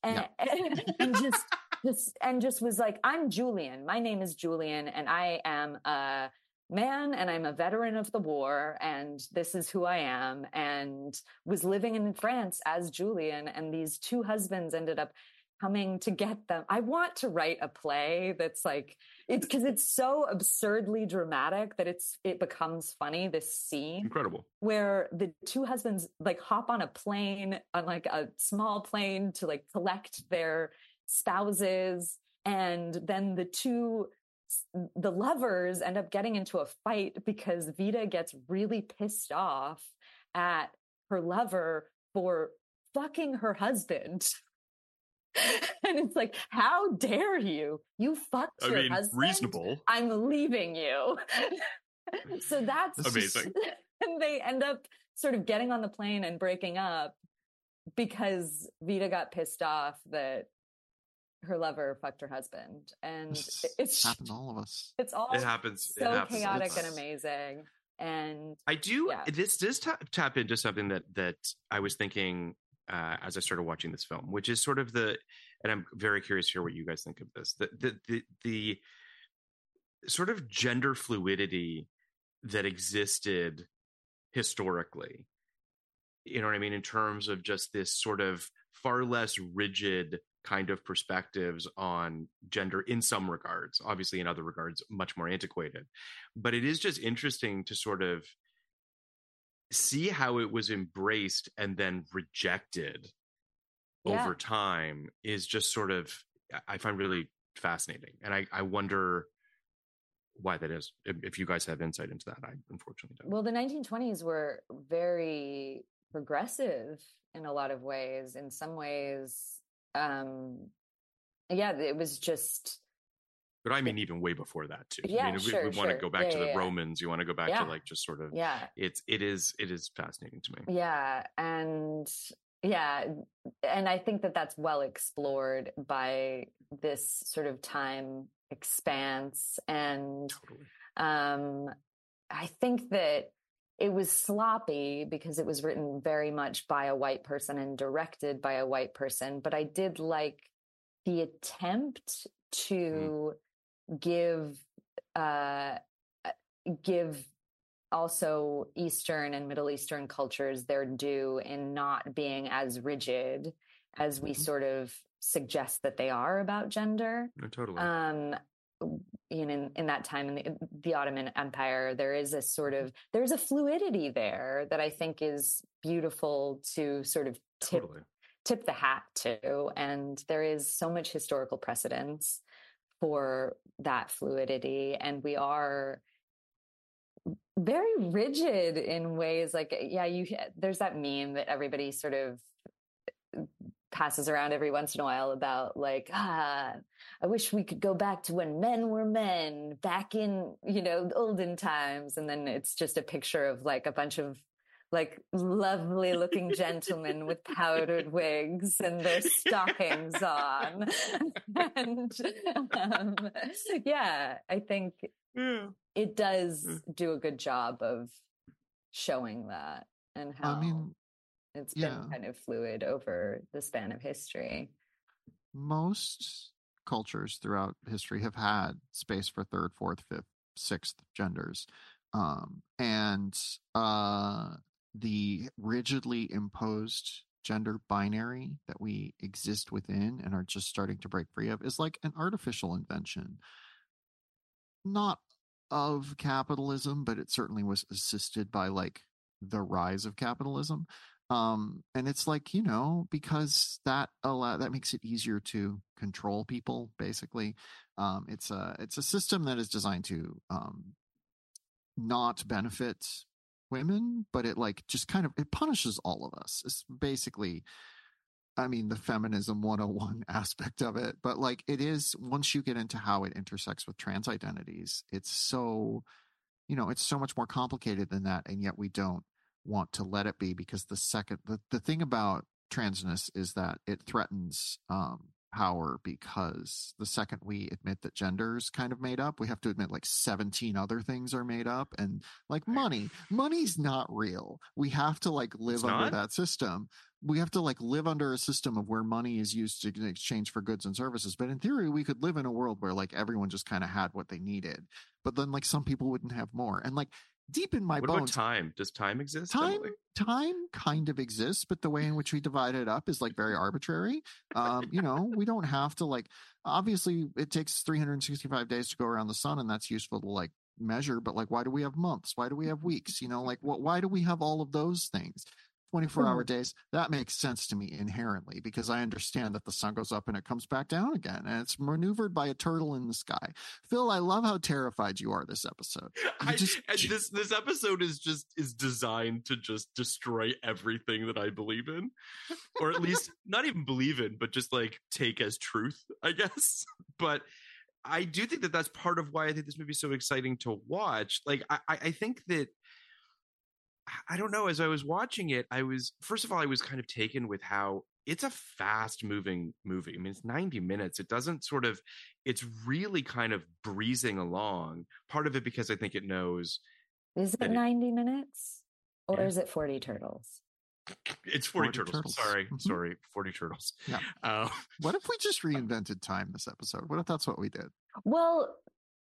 and just was like, I'm Julian. My name is Julian, and I am a man, and I'm a veteran of the war, and this is who I am, and was living in France as Julian. And these two husbands ended up coming to get them. I want to write a play that's like, it's because it's so absurdly dramatic that it becomes funny, this scene. Incredible. Where the two husbands like hop on a plane, on like a small plane, to like collect their spouses. And then the lovers end up getting into a fight because Vita gets really pissed off at her lover for fucking her husband. And it's like, how dare you? You fucked your husband. Reasonable. I'm leaving you. So that's amazing. And they end up sort of getting on the plane and breaking up because Vita got pissed off that her lover fucked her husband. And it's happened to all of us. It happens so chaotic and amazing. And I do, this does tap into something that I was thinking as I started watching this film, which is sort of and I'm very curious to hear what you guys think of this, the sort of gender fluidity that existed historically, you know what I mean, in terms of just this sort of far less rigid kind of perspectives on gender in some regards, obviously in other regards much more antiquated. But it is just interesting to sort of see how it was embraced and then rejected over time is just sort of, I find really fascinating. And I wonder why that is. If you guys have insight into that, I unfortunately don't. Well, the 1920s were very progressive in a lot of ways. In some ways, it was just. But I mean, even way before that too. Yeah, I mean, if we want to go back to the Romans, you want to go back to like just sort of. Yeah. It is fascinating to me. Yeah, and I think that's well explored by this sort of time expanse, and I think that it was sloppy because it was written very much by a white person and directed by a white person. But I did like the attempt to give also Eastern and Middle Eastern cultures their due in not being as rigid as we sort of suggest that they are about gender. No, totally. In that time in the Ottoman Empire, there's a fluidity there that I think is beautiful to sort of tip the hat to. And there is so much historical precedence for that fluidity. And we are very rigid in ways like, there's that meme that everybody sort of passes around every once in a while about like, I wish we could go back to when men were men back in, olden times. And then it's just a picture of like a bunch of like lovely looking gentlemen with powdered wigs and their stockings on. And I think it does do a good job of showing that and how it's been kind of fluid over the span of history. Most cultures throughout history have had space for third, fourth, fifth sixth genders. And the rigidly imposed gender binary that we exist within and are just starting to break free of is like an artificial invention. Not of capitalism, but it certainly was assisted by like the rise of capitalism. And it's like, because that makes it easier to control people, basically. It's a system that is designed to not benefit women, but it like just kind of it punishes all of us. It's basically, I mean, the feminism 101 aspect of it, but like it is, once you get into how it intersects with trans identities, it's so much more complicated than that, and yet we don't want to let it be, because the thing about transness is that it threatens power, because the second we admit that gender's kind of made up, we have to admit like 17 other things are made up, and like money's not real. We have to like live under that system. We have to like live under a system of where money is used to exchange for goods and services. But in theory, we could live in a world where like everyone just kind of had what they needed, but then like some people wouldn't have more. And like deep in my bones, what about time? Does time exist? Time kind of exists, but the way in which we divide it up is like very arbitrary. We don't have to like, obviously it takes 365 days to go around the sun, and that's useful to like measure, but like, why do we have months? Why do we have weeks? Why do we have all of those things? 24-hour days, that makes sense to me inherently, because I understand that the sun goes up and it comes back down again, and it's maneuvered by a turtle in the sky. Phil, I love how terrified you are this episode. This episode is designed to just destroy everything that I believe in, or at least not even believe in, but just like take as truth, I guess. But I do think that that's part of why I think this movie is so exciting to watch. Like, I think that, I don't know, as I was watching it, I was kind of taken with how it's a fast moving movie. I mean, it's 90 minutes. It's really kind of breezing along. Part of it because I think it knows. Is it 90 minutes? Or is it 40 turtles? It's 40 turtles. Sorry, 40 turtles. Yeah. What if we just reinvented time this episode? What if that's what we did? Well,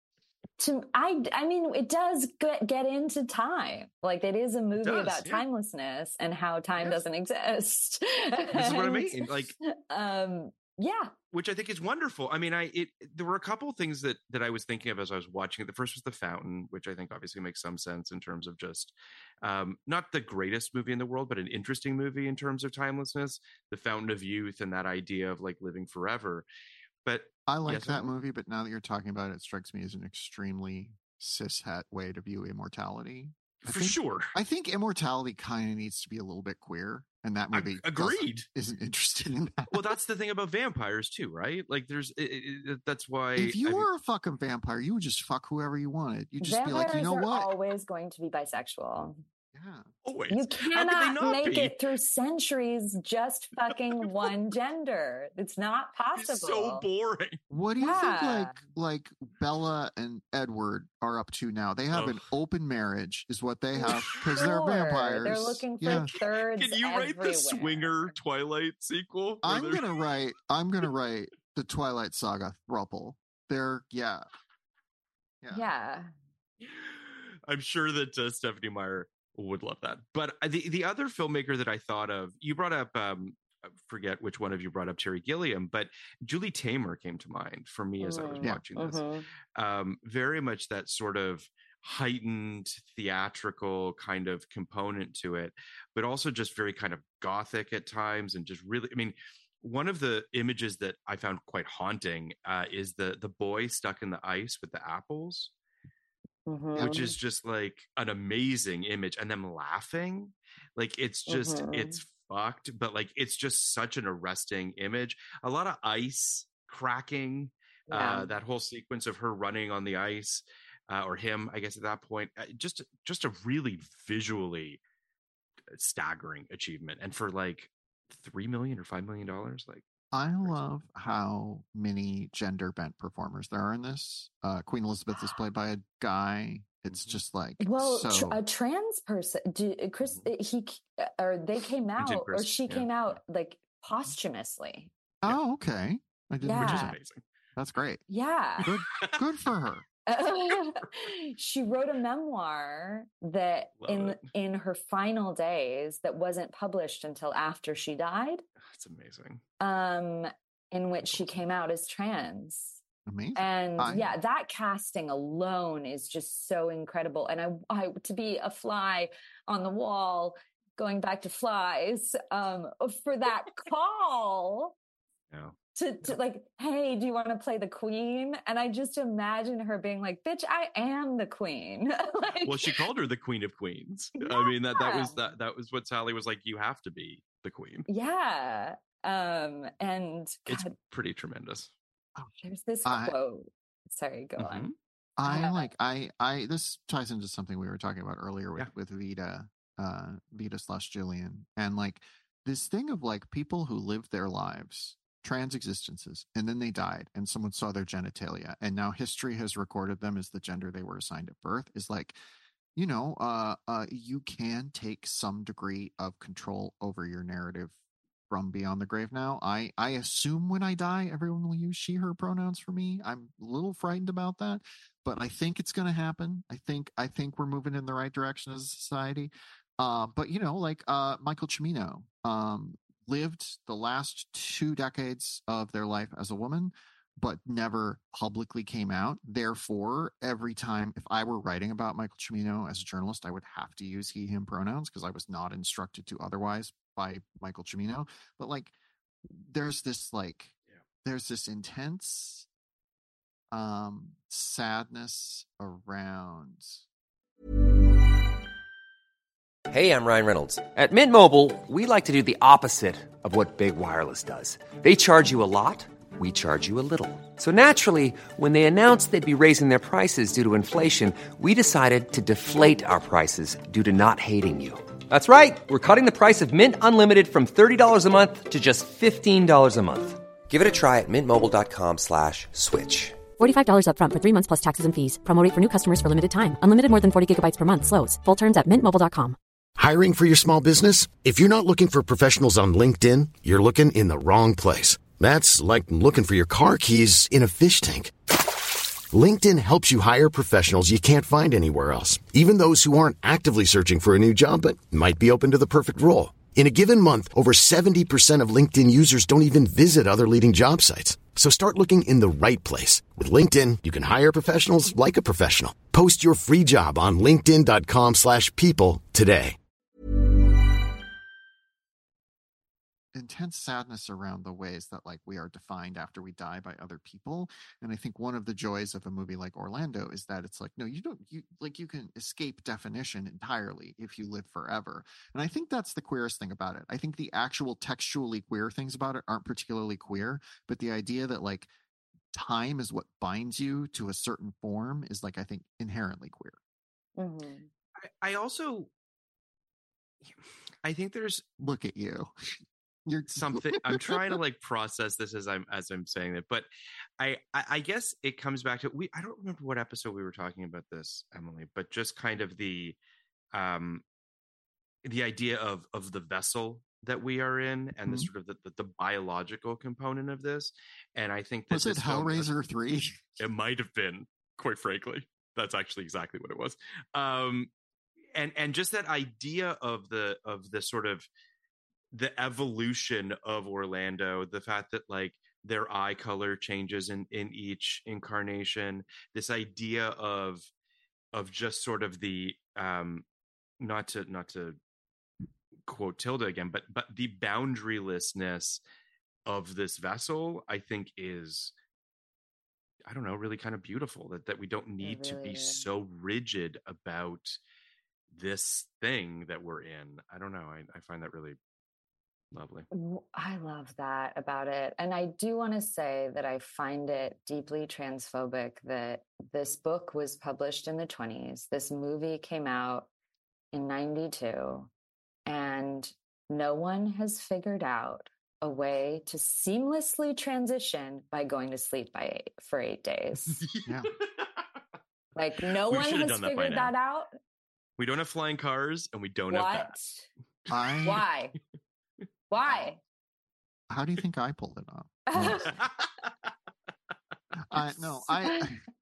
I mean, it does get into time. Like, it is a movie about timelessness and how time doesn't exist. This is what I mean. Like, yeah. Which I think is wonderful. I mean, there were a couple of things that I was thinking of as I was watching it. The first was The Fountain, which I think obviously makes some sense in terms of just not the greatest movie in the world, but an interesting movie in terms of timelessness. The Fountain of Youth and that idea of like living forever. But I like that movie, but now that you're talking about it, it strikes me as an extremely cishet way to view immortality. Sure. I think immortality kind of needs to be a little bit queer, and that movie isn't interested in that. Well, that's the thing about vampires too, right? Like, that's why if you were a fucking vampire, you would just fuck whoever you wanted. You'd just be like, you know what? Always going to be bisexual. Yeah. Always. You cannot make it through centuries just fucking one gender. It's not possible. It's so boring. What do you think like Bella and Edward are up to now? They have an open marriage is what they have, because they're vampires. They're looking for thirds. Can you write the Swinger Twilight sequel? I'm gonna write the Twilight Saga throuple. Yeah. I'm sure that Stephenie Meyer would love that. But the other filmmaker that I thought of, you brought up, I forget which one of you brought up Terry Gilliam, but Julie Taymor came to mind for me as I was watching this. Very much that sort of heightened theatrical kind of component to it, but also just very kind of gothic at times, and just really, I mean, one of the images that I found quite haunting is the boy stuck in the ice with the apples. Which is just like an amazing image, and them laughing, like it's just it's fucked, but like it's just such an arresting image. A lot of ice cracking, that whole sequence of her running on the ice, or him, I guess at that point, just a really visually staggering achievement, and for like $3 million or $5 million, like. I love how many gender bent performers there are in this. Queen Elizabeth is played by a guy. It's just like, a trans person. They came out, or she came out like posthumously. Oh, okay. I didn't. Which is amazing. That's great. Yeah. Good for her. She wrote a memoir that in her final days that wasn't published until after she died. That's amazing. In which she came out as trans. Amazing. And that casting alone is just so incredible. And I to be a fly on the wall, going back to Flies, for that call. Yeah. To like, hey, do you want to play the queen? And I just imagine her being like, bitch, I am the queen. Like, well, she called her the Queen of Queens. Yeah. I mean, that was what Sally was like, you have to be the queen. Yeah. And it's pretty tremendous. There's this quote. Sorry, go on. I this ties into something we were talking about earlier with Vida / Gillian, and like this thing of like people who lived their lives, trans existences, and then they died and someone saw their genitalia and now history has recorded them as the gender they were assigned at birth, is like, you can take some degree of control over your narrative from beyond the grave now. I assume when I die, everyone will use she, her pronouns for me. I'm a little frightened about that, but I think it's going to happen. I think we're moving in the right direction as a society. But Michael Cimino lived the last 2 decades of their life as a woman, but never publicly came out. Therefore, every time if I were writing about Michael Cimino as a journalist, I would have to use he, him pronouns because I was not instructed to otherwise by Michael Cimino. But like, there's this intense sadness around. Hey, I'm Ryan Reynolds. At Mint Mobile, we like to do the opposite of what Big Wireless does. They charge you a lot. We charge you a little. So naturally, when they announced they'd be raising their prices due to inflation, we decided to deflate our prices due to not hating you. That's right. We're cutting the price of Mint Unlimited from $30 a month to just $15 a month. Give it a try at mintmobile.com/switch. $45 up front for 3 months plus taxes and fees. Promo rate for new customers for limited time. Unlimited more than 40 gigabytes per month. Slows full terms at mintmobile.com. Hiring for your small business? If you're not looking for professionals on LinkedIn, you're looking in the wrong place. That's like looking for your car keys in a fish tank. LinkedIn helps you hire professionals you can't find anywhere else, even those who aren't actively searching for a new job but might be open to the perfect role. In a given month, over 70% of LinkedIn users don't even visit other leading job sites. So start looking in the right place. With LinkedIn, you can hire professionals like a professional. Post your free job on linkedin.com/people today. Intense sadness around the ways that like we are defined after we die by other people. And I think one of the joys of a movie like Orlando is that it's like, no, you can escape definition entirely if you live forever. And I think that's the queerest thing about it. I think the actual textually queer things about it aren't particularly queer, but the idea that like time is what binds you to a certain form is like, I think inherently queer. Mm-hmm. I think there's, look at you. You're something I'm trying to like process this as I'm saying it, but I guess it comes back to I don't remember what episode we were talking about this, Emily, but just kind of the idea of the vessel that we are in and the sort of the biological component of this. And I think was it Hellraiser 3? It might have been, quite frankly. That's actually exactly what it was. And just that idea of the sort of the evolution of Orlando, the fact that like their eye color changes in each incarnation, this idea of just sort of the not to quote Tilda again, but the boundarylessness of this vessel, I think is, I don't know, really kind of beautiful that we don't need to be so rigid about this thing that we're in. I don't know. I find that really lovely. I love that about it. And I do want to say that I find it deeply transphobic that this book was published in the 1920s. This movie came out in 1992, and no one has figured out a way to seamlessly transition by going to sleep for 8 days. Yeah. Like no one has figured that out. We don't have flying cars and we don't have that. Why? Why? How do you think I pulled it off?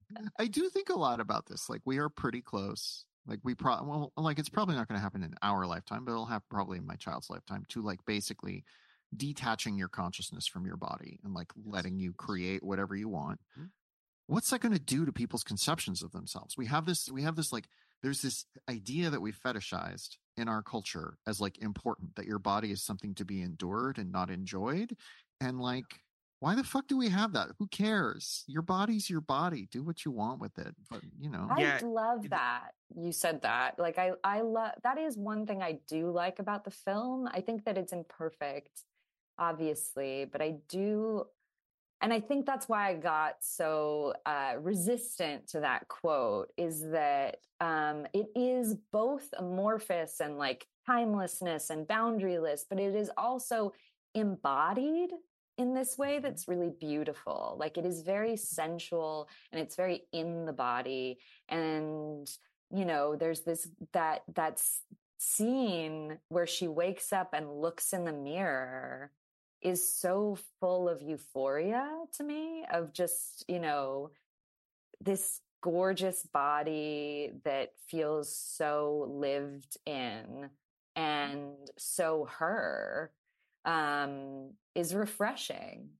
I do think a lot about this. Like, we are pretty close. Like, it's probably not going to happen in our lifetime, but it'll happen probably in my child's lifetime, to like basically detaching your consciousness from your body and like letting you create whatever you want. What's that going to do to people's conceptions of themselves? We have this like, there's this idea that we fetishized in our culture as like important, that your body is something to be endured and not enjoyed. And like, why the fuck do we have that? Who cares? Your body's your body. Do what you want with it. But I love that you said that. Like, I love, that is one thing I do like about the film. I think that it's imperfect, obviously, but I do. And I think that's why I got so resistant to that quote, is that it is both amorphous and like timelessness and boundaryless, but it is also embodied in this way that's really beautiful. Like, it is very sensual and it's very in the body. And, there's that scene where she wakes up and looks in the mirror is so full of euphoria to me, of just, this gorgeous body that feels so lived in and so her, is refreshing,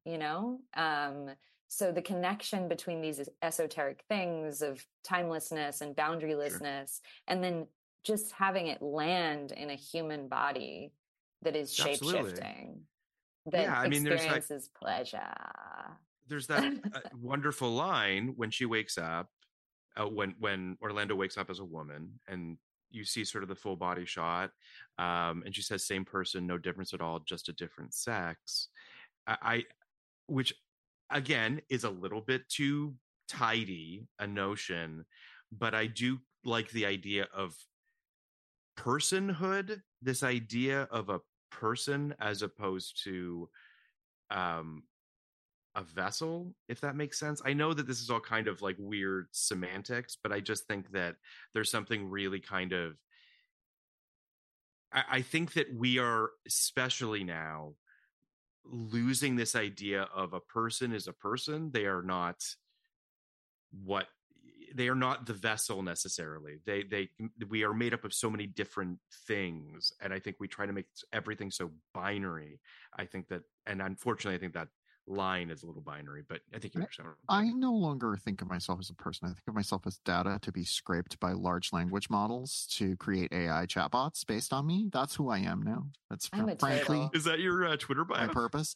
so the connection between these esoteric things of timelessness and boundarylessness, and then just having it land in a human body that is shape-shifting, that experiences pleasure. There's that wonderful line when she wakes up, when Orlando wakes up as a woman, and you see sort of the full body shot, and she says, "Same person, no difference at all, just a different sex." Which again is a little bit too tidy a notion, but I do like the idea of personhood, this idea of a person as opposed to a vessel, if that makes sense. I know that this is all kind of like weird semantics, but I just think that there's something really kind of, I think that we are, especially now, losing this idea of a person is a person. They are not the vessel necessarily. We are made up of so many different things, and I think we try to make everything so binary. I think that, and unfortunately, I think that line is a little binary, but I think you understand. I no longer think of myself as a person. I think of myself as data to be scraped by large language models to create AI chatbots based on me. That's who I am now. That's frankly, is that your Twitter bio? My purpose.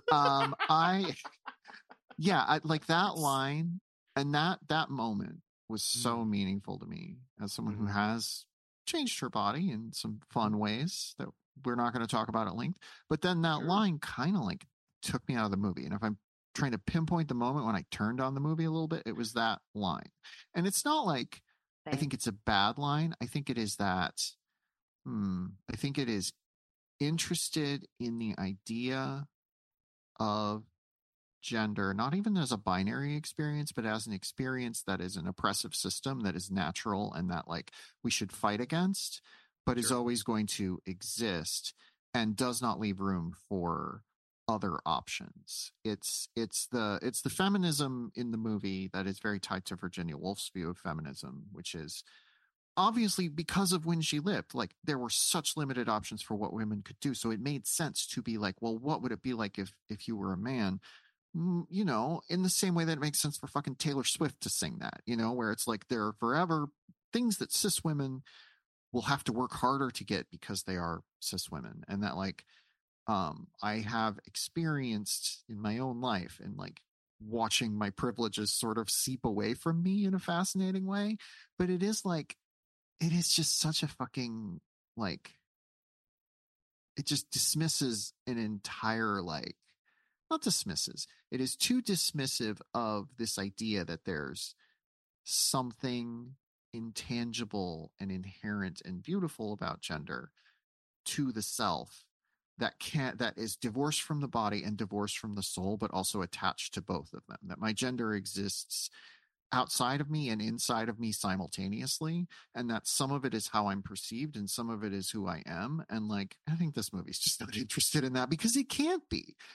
Like that line and that moment was so meaningful to me as someone who has changed her body in some fun ways that we're not going to talk about at length. But then that line kind of like took me out of the movie. And if I'm trying to pinpoint the moment when I turned on the movie a little bit, it was that line. And it's not like I think it's a bad line. I think it is that I think it is interested in the idea of gender, not even as a binary experience, but as an experience that is an oppressive system that is natural and that like we should fight against, but is always going to exist and does not leave room for other options. It's the feminism in the movie that is very tied to Virginia Woolf's view of feminism, which is obviously because of when she lived, like there were such limited options for what women could do. So it made sense to be like, well, what would it be like if you were a man? In the same way that it makes sense for fucking Taylor Swift to sing that, where it's like there are forever things that cis women will have to work harder to get because they are cis women. And that like, I have experienced in my own life and like watching my privileges sort of seep away from me in a fascinating way. But it is just such a fucking like, it just dismisses an entire like, not dismisses, it is too dismissive of this idea that there's something intangible and inherent and beautiful about gender to the self that is divorced from the body and divorced from the soul, but also attached to both of them. That my gender exists outside of me and inside of me simultaneously, and that some of it is how I'm perceived and some of it is who I am. And like, I think this movie's just not interested in that because it can't be.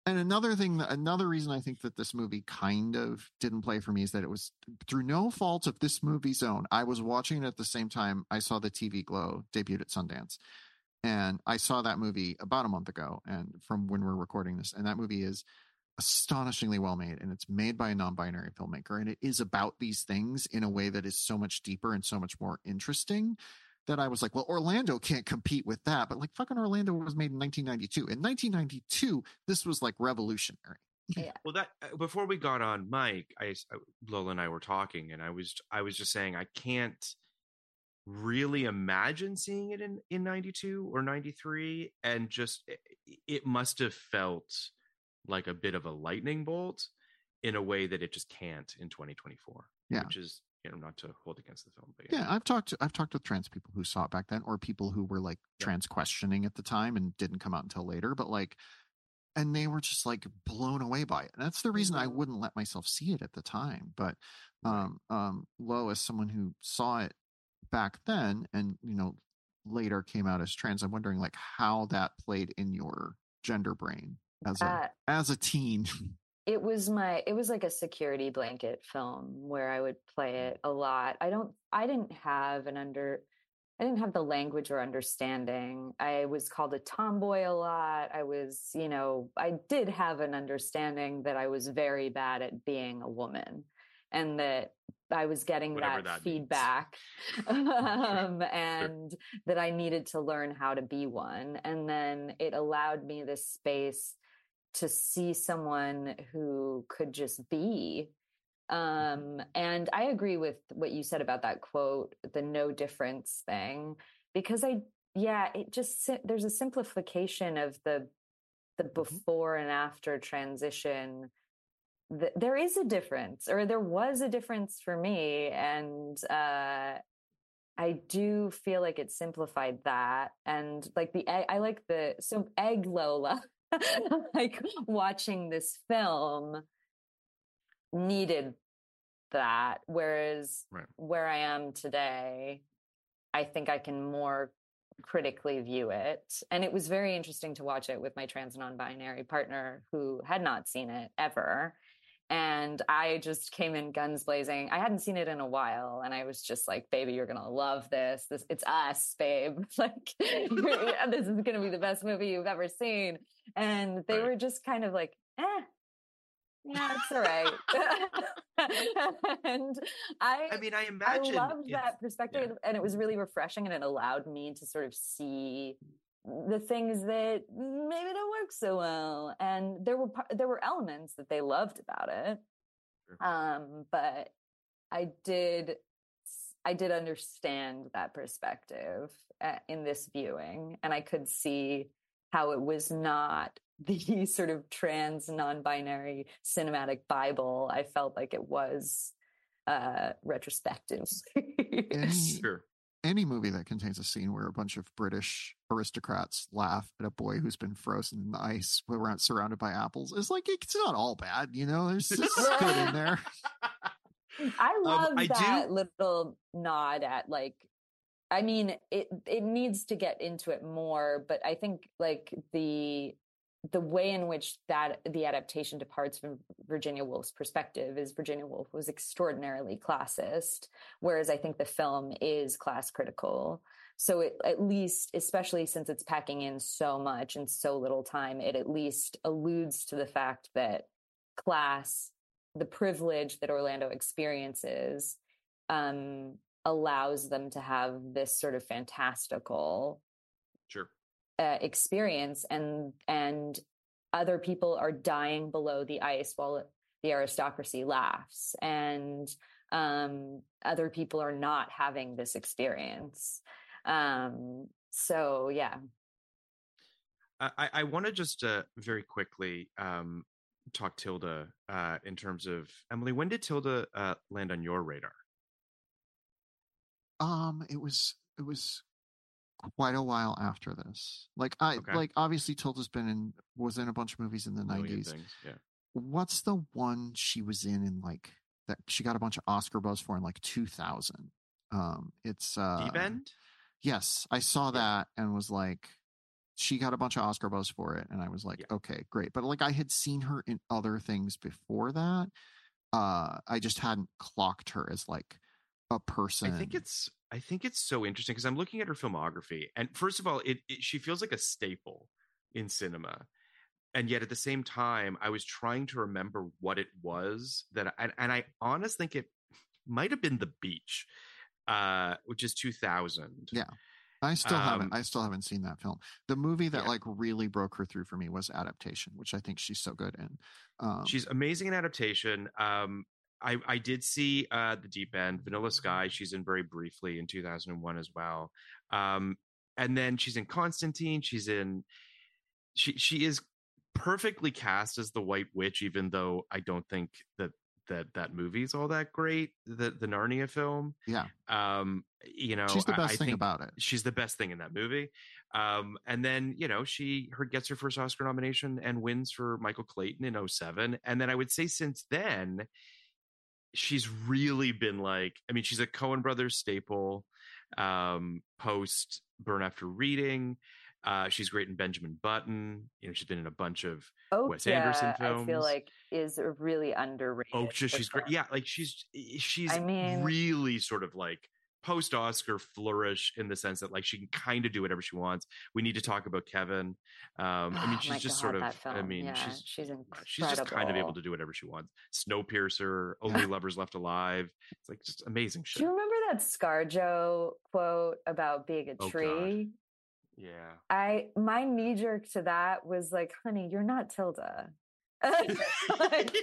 And another reason I think that this movie kind of didn't play for me is that it was through no fault of this movie's own. I was watching it at the same time I saw the TV Glow debuted at Sundance. And I saw that movie about a month ago, and from when we're recording this. And that movie is astonishingly well made, and it's made by a non-binary filmmaker. And it is about these things in a way that is so much deeper and so much more interesting that I was like, well, Orlando can't compete with that. But like, fucking Orlando was made in 1992. In 1992, this was like revolutionary. Yeah. Well, that before we got on mic, Lola and I were talking, and I was just saying I can't really imagine seeing it in 92 or 93, and just it must have felt like a bit of a lightning bolt in a way that it just can't in 2024. Yeah, which is, you know, not to hold against the film, but yeah, I've talked with trans people who saw it back then, or people who were like trans questioning at the time and didn't come out until later, but like, and they were just like blown away by it. And that's the reason I wouldn't let myself see it at the time. But Lo, as someone who saw it back then and, you know, later came out as trans, I'm wondering like how that played in your gender brain as a teen. It was like a security blanket film where I would play it a lot. I didn't have the language or understanding. I was called a tomboy a lot. I did have an understanding that I was very bad at being a woman, and that I was getting that feedback and that I needed to learn how to be one. And then it allowed me this space to see someone who could just be. And I agree with what you said about that quote, the no difference thing, because there's a simplification of the before and after transition. There is a difference, or there was a difference for me. And I do feel like it simplified that. And like Egg Lola, like watching this film needed that. Whereas where I am today, I think I can more critically view it. And it was very interesting to watch it with my trans non-binary partner who had not seen it ever. And I just came in guns blazing. I hadn't seen it in a while. And I was just like, baby, you're going to love this. It's us, babe. Like, this is going to be the best movie you've ever seen. And they were just kind of like, yeah, it's all right. And I imagine I loved that perspective, and it was really refreshing, and it allowed me to sort of see the things that maybe don't work so well. And there were elements that they loved about it. But I did understand that perspective in this viewing, and I could see how it was not the sort of trans non-binary cinematic Bible I felt like it was retrospective. Any movie that contains a scene where a bunch of British aristocrats laugh at a boy who's been frozen in the ice surrounded by apples is like, it's not all bad, you know, there's just good in there. I love that little nod at like, I mean, it needs to get into it more, but I think like the way in which the adaptation departs from Virginia Woolf's perspective is Virginia Woolf was extraordinarily classist, whereas I think the film is class critical. So it at least, especially since it's packing in so much in so little time, it at least alludes to the fact that class, the privilege that Orlando experiences, allows them to have this sort of fantastical experience, and other people are dying below the ice while the aristocracy laughs, and other people are not having this experience. So yeah, I want to just very quickly talk Tilda in terms of Emily. When did Tilda land on your radar? It was quite a while after this. Like obviously Tilda's was in a bunch of movies in the 90s. Yeah. What's the one she was in like that she got a bunch of Oscar buzz for in like 2000? It's Deep End? Yes, I saw that and was like, she got a bunch of Oscar buzz for it, and I was like, okay, great. But like I had seen her in other things before that. I just hadn't clocked her as like a person. I think it's so interesting because I'm looking at her filmography, and first of all, she feels like a staple in cinema, and yet at the same time, I was trying to remember what it was that, and I honestly think it might have been The Beach, which is 2000. Yeah. I still haven't seen that film. The movie that like really broke her through for me was Adaptation, which I think she's so good in. She's amazing in Adaptation. I did see The Deep End, Vanilla Sky. She's in very briefly in 2001 as well. And then she's in Constantine. She is perfectly cast as the White Witch, even though I don't think that movie's all that great, the Narnia film. Yeah. She's the best thing about it. She's the best thing in that movie. And then, she gets her first Oscar nomination and wins for Michael Clayton in 2007. And then I would say since then, she's really been like, she's a Coen Brothers staple, post Burn After Reading. She's great in Benjamin Button. She's been in a bunch of Wes Anderson films. I feel like is really underrated. Oh, she's great. Yeah, like she's really sort of like post-Oscar flourish in the sense that like she can kind of do whatever she wants. We need to talk about Kevin. She's just sort of. She's just kind of able to do whatever she wants. Snowpiercer, Only Lovers Left Alive. It's like just amazing shit. Do you remember that ScarJo quote about being a tree? God. Yeah. My knee jerk to that was like, honey, you're not Tilda. Like,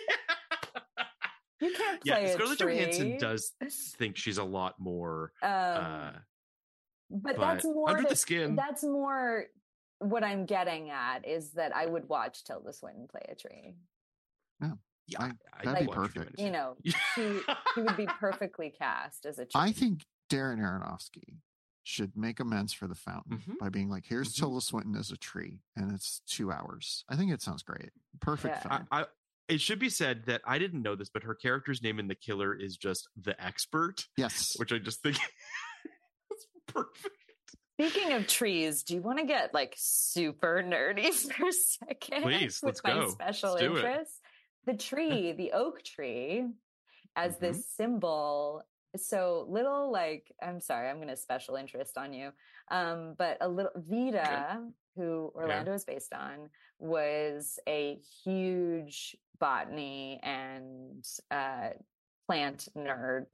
you can't play a Scarlett tree. Johansson does think she's a lot more but that's more under the skin. That's more what I'm getting at, is that I would watch Tilda Swinton play a tree. That'd be perfect. She would be perfectly cast as a tree. I think Darren Aronofsky should make amends for The Fountain by being like, here's Tilda Swinton as a tree, and it's 2 hours. I think it sounds great. Perfect film. It should be said that I didn't know this, but her character's name in The Killer is just The Expert. Yes. Which I just think is perfect. Speaking of trees, do you want to get like super nerdy for a second? Please, let's with go. My special let's interest. The tree, the oak tree, as this symbol. So little, like, I'm sorry, I'm going to special interest on you. But a little Vida, who Orlando is based on, was a huge botany and plant nerd.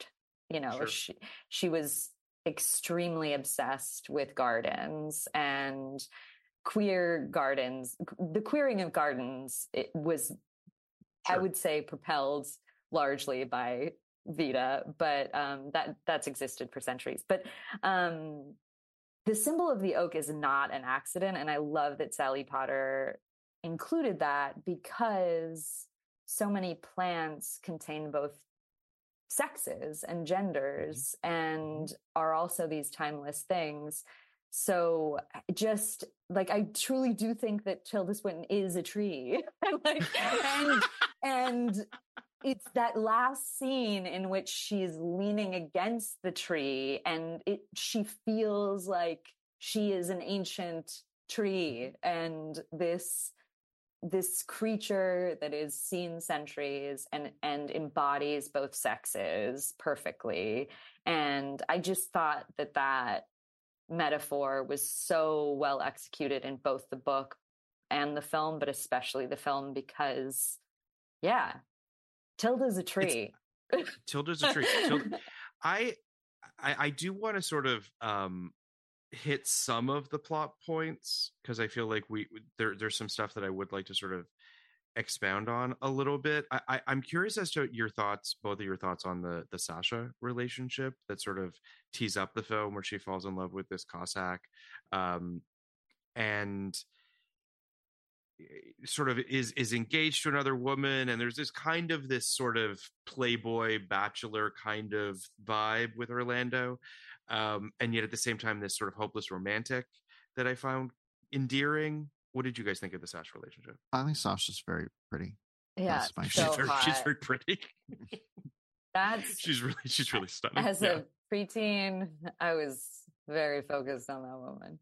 She was extremely obsessed with gardens and queer gardens. The queering of gardens, it was, I would say, propelled largely by Vida, but that's existed for centuries. But the symbol of the oak is not an accident, and I love that Sally Potter included that, because so many plants contain both sexes and genders and are also these timeless things. So just like, I truly do think that Tilda Swinton is a tree. and it's that last scene in which she's leaning against the tree, and she feels like she is an ancient tree, and this creature that is seen centuries and embodies both sexes perfectly. And I just thought that metaphor was so well executed in both the book and the film, but especially the film, because Tilda's a tree. Tilda's a tree. I do want to sort of hit some of the plot points, because I feel like there's some stuff that I would like to sort of expound on a little bit. I'm curious as to your thoughts, both of your thoughts, on the Sasha relationship that sort of tees up the film, where she falls in love with this Cossack, and sort of is engaged to another woman, and there's this sort of playboy bachelor kind of vibe with Orlando, and yet at the same time this sort of hopeless romantic that I found endearing. What did you guys think of the Sasha relationship? I think Sasha's very pretty. Yeah, she's very pretty. That's she's really stunning. As a preteen, I was very focused on that woman.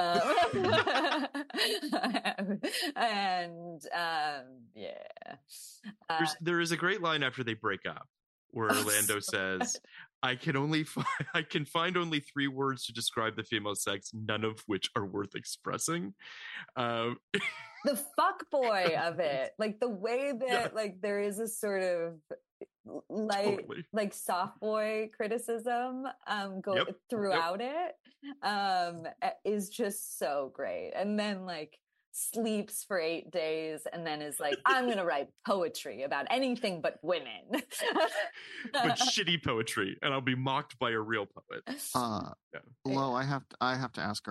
Yeah. There is a great line after they break up where Orlando says, I can find only 3 words to describe the female sex, none of which are worth expressing. The fuck boy of it, like the way that like there is a sort of like soft boy criticism throughout it is just so great. And then like sleeps for 8 days and then is like, I'm gonna write poetry about anything but women. But shitty poetry, and I'll be mocked by a real poet. Lo, I have to ask,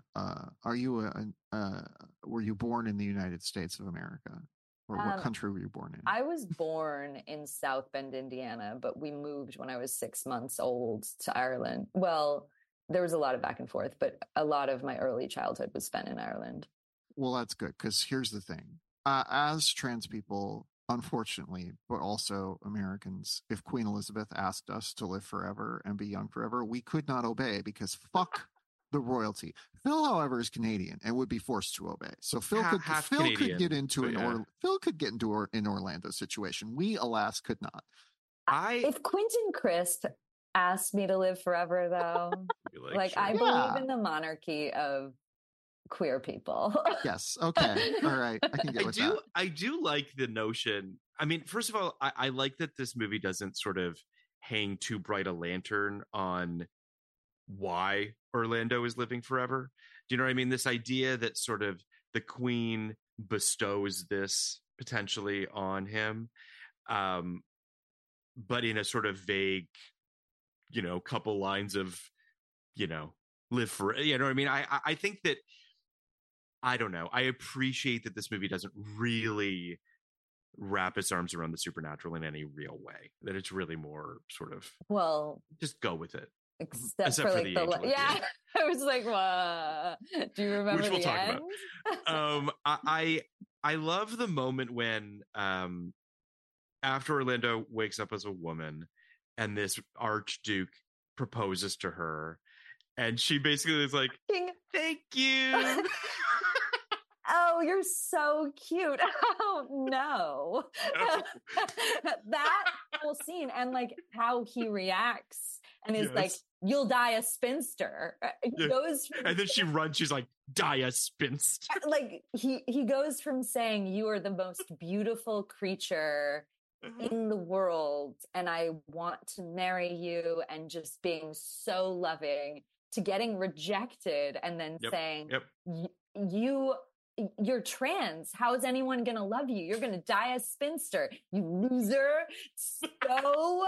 were you born in the United States of America? Or what country were you born in? I was born in South Bend, Indiana, but we moved when I was 6 months old to Ireland. Well, there was a lot of back and forth, but a lot of my early childhood was spent in Ireland. Well, that's good, because here's the thing. As trans people, unfortunately, but also Americans, if Queen Elizabeth asked us to live forever and be young forever, we could not obey, because fuck the royalty. Phil, however, is Canadian and would be forced to obey. So Phil could get into an Orlando situation. We, alas, could not. If Quentin Crisp asked me to live forever, though, I believe in the monarchy of queer people. Yes. Okay. All right. I can get with that. I do like the notion. I mean, first of all, I like that this movie doesn't sort of hang too bright a lantern on why Orlando is living forever. Do you know what I mean? This idea that sort of the Queen bestows this potentially on him, but in a sort of vague, couple lines of, live for, you know what I mean? I think that, I don't know. I appreciate that this movie doesn't really wrap its arms around the supernatural in any real way. That it's really more sort of, just go with it. Except for like the I was like, what? Do you remember Which we'll the talk end? About. I love the moment when after Orlando wakes up as a woman and this Archduke proposes to her, and she basically is like, thank you. Oh, you're so cute. Oh, no. That whole scene and like how he reacts and is like, you'll die a spinster. And then she runs, she's like, die a spinster. Like he goes from saying you are the most beautiful creature in the world and I want to marry you and just being so loving to getting rejected and then saying you're trans. How is anyone going to love you? You're going to die a spinster, you loser. So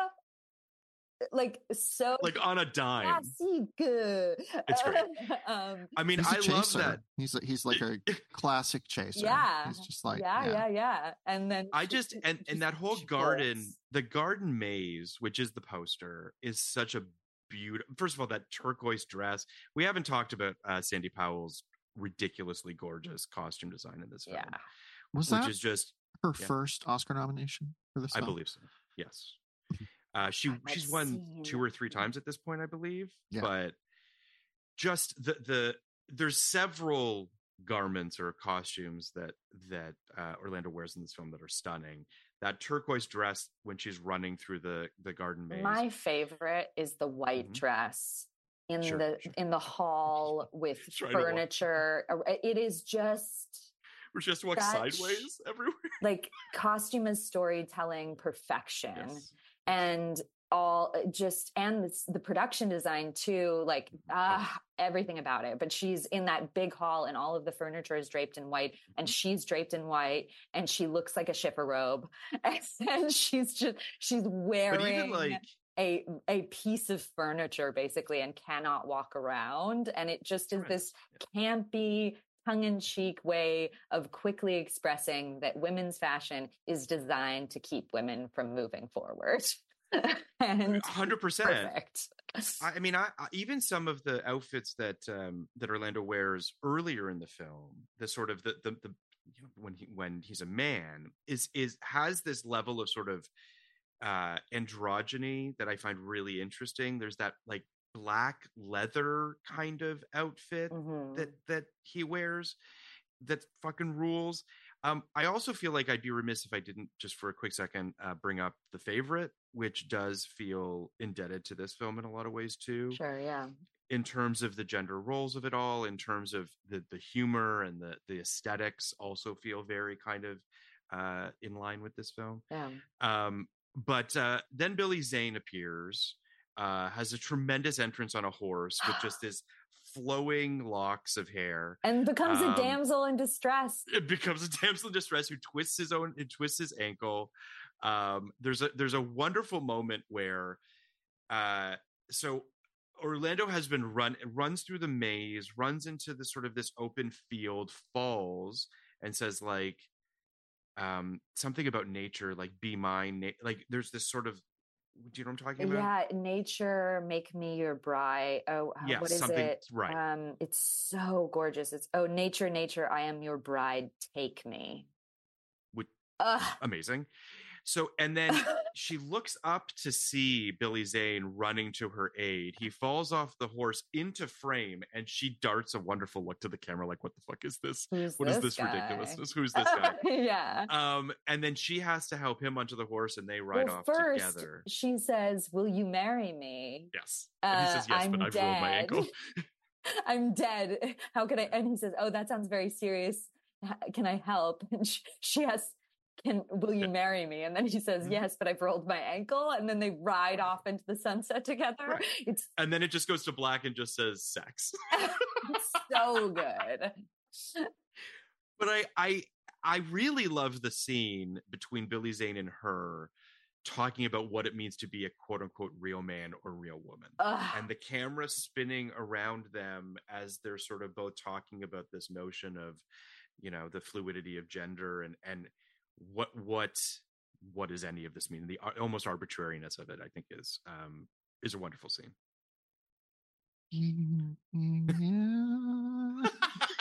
on a dime. Good. It's great. I mean, I love that. He's like a classic chaser. Yeah. He's just like, And then and that whole garden, the garden maze, which is the poster, is such a beautiful, first of all, that turquoise dress. We haven't talked about Sandy Powell's ridiculously gorgeous costume design in this film. Which is just her first Oscar nomination for this film? I believe so. Yes. She's won 2 or 3 times at this point, I believe. Yeah. But just there's several garments or costumes that Orlando wears in this film that are stunning. That turquoise dress when she's running through the garden maze. My favorite is the white dress in the hall with furniture. It is just we're just walk sideways everywhere. Like costume as storytelling perfection. Yes. And the production design too, like everything about it. But she's in that big hall and all of the furniture is draped in white and she's draped in white and she looks like a shipper robe. And she's wearing a piece of furniture basically and cannot walk around. And it just is this campy, tongue-in-cheek way of quickly expressing that women's fashion is designed to keep women from moving forward. And 100%. Perfect. I mean, I even some of the outfits that Orlando wears earlier in the film, the sort of the when he's a man has this level of sort of androgyny that I find really interesting. There's that like black leather kind of outfit that he wears that fucking rules. I also feel like I'd be remiss if I didn't, just for a quick second, bring up The Favorite, which does feel indebted to this film in a lot of ways too. Sure, yeah. In terms of the gender roles of it all, in terms of the humor and the aesthetics, also feel very kind of in line with this film. Yeah. But then Billy Zane appears, has a tremendous entrance on a horse with just this flowing locks of hair, and becomes a damsel in distress. It becomes a damsel in distress who twists his ankle. There's a wonderful moment where so Orlando has been runs through the maze, runs into this open field, falls, and says like something about nature, like be mine, like there's this sort of, do you know what I'm talking about? Yeah, nature, make me your bride. Oh, yeah, what is it? Right. It's so gorgeous. It's nature, I am your bride, take me. Amazing. So, and then she looks up to see Billy Zane running to her aid. He falls off the horse into frame, and she darts a wonderful look to the camera, like, "What the fuck is this? What is this ridiculousness? Who's this guy?" Yeah. And then she has to help him onto the horse, and they ride off together. She says, "Will you marry me?" Yes. And he says, "Yes, but I've rolled my ankle." I'm dead. How can I? And he says, "Oh, that sounds very serious. Can I help?" And she asks, will you marry me? And then he says, "Yes, but I've rolled my ankle." And then they ride off into the sunset together. Right. And then it just goes to black and just says sex. It's so good. But I really love the scene between Billy Zane and her talking about what it means to be a quote unquote real man or real woman. And the camera spinning around them as they're sort of both talking about this notion of, you know, the fluidity of gender and what does any of this mean? The almost arbitrariness of it, I think, is a wonderful scene. Yeah.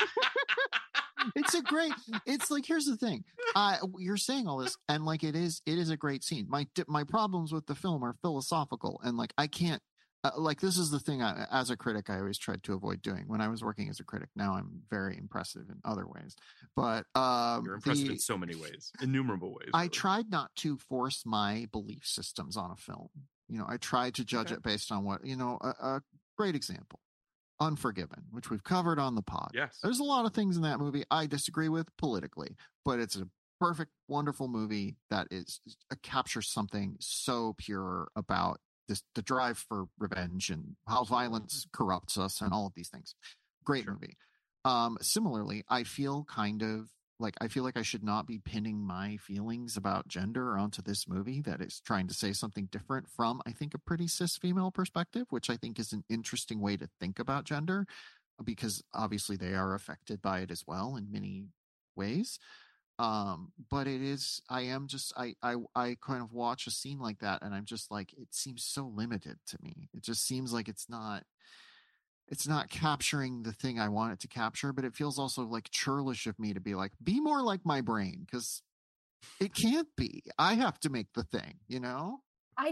It's like, here's the thing. You're saying all this, and like it is a great scene. My problems with the film are philosophical, and like I can't. Like, this is the thing as a critic I always tried to avoid doing when I was working as a critic. Now I'm very impressive in other ways, but you're impressive in so many ways, innumerable ways. Really. I tried not to force my belief systems on a film. You know, I tried to judge it based on what, you know, a great example, Unforgiven, which we've covered on the pod. Yes, there's a lot of things in that movie I disagree with politically, but it's a perfect, wonderful movie that captures something so pure about the drive for revenge and how violence corrupts us and all of these things. Great movie. Similarly, I feel like I should not be pinning my feelings about gender onto this movie that is trying to say something different from, I think, a pretty cis female perspective, which I think is an interesting way to think about gender, because obviously they are affected by it as well in many ways. But I kind of watch a scene like that and I'm just like, it seems so limited to me. It just seems like it's not capturing the thing I want it to capture, but it feels also like churlish of me to be like, be more like my brain, because it can't be. I have to make the thing, you know? I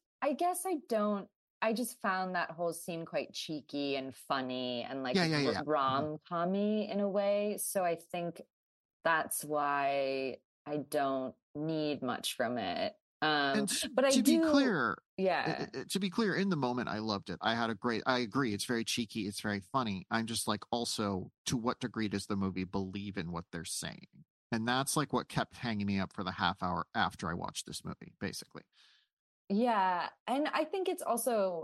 just found that whole scene quite cheeky and funny and like yeah. rom-com-y in a way. So I think that's why I don't need much from it. To be clear, in the moment, I loved it. I agree. It's very cheeky. It's very funny. I'm just like, also, to what degree does the movie believe in what they're saying? And that's like what kept hanging me up for the half hour after I watched this movie, basically. Yeah. And I think it's also,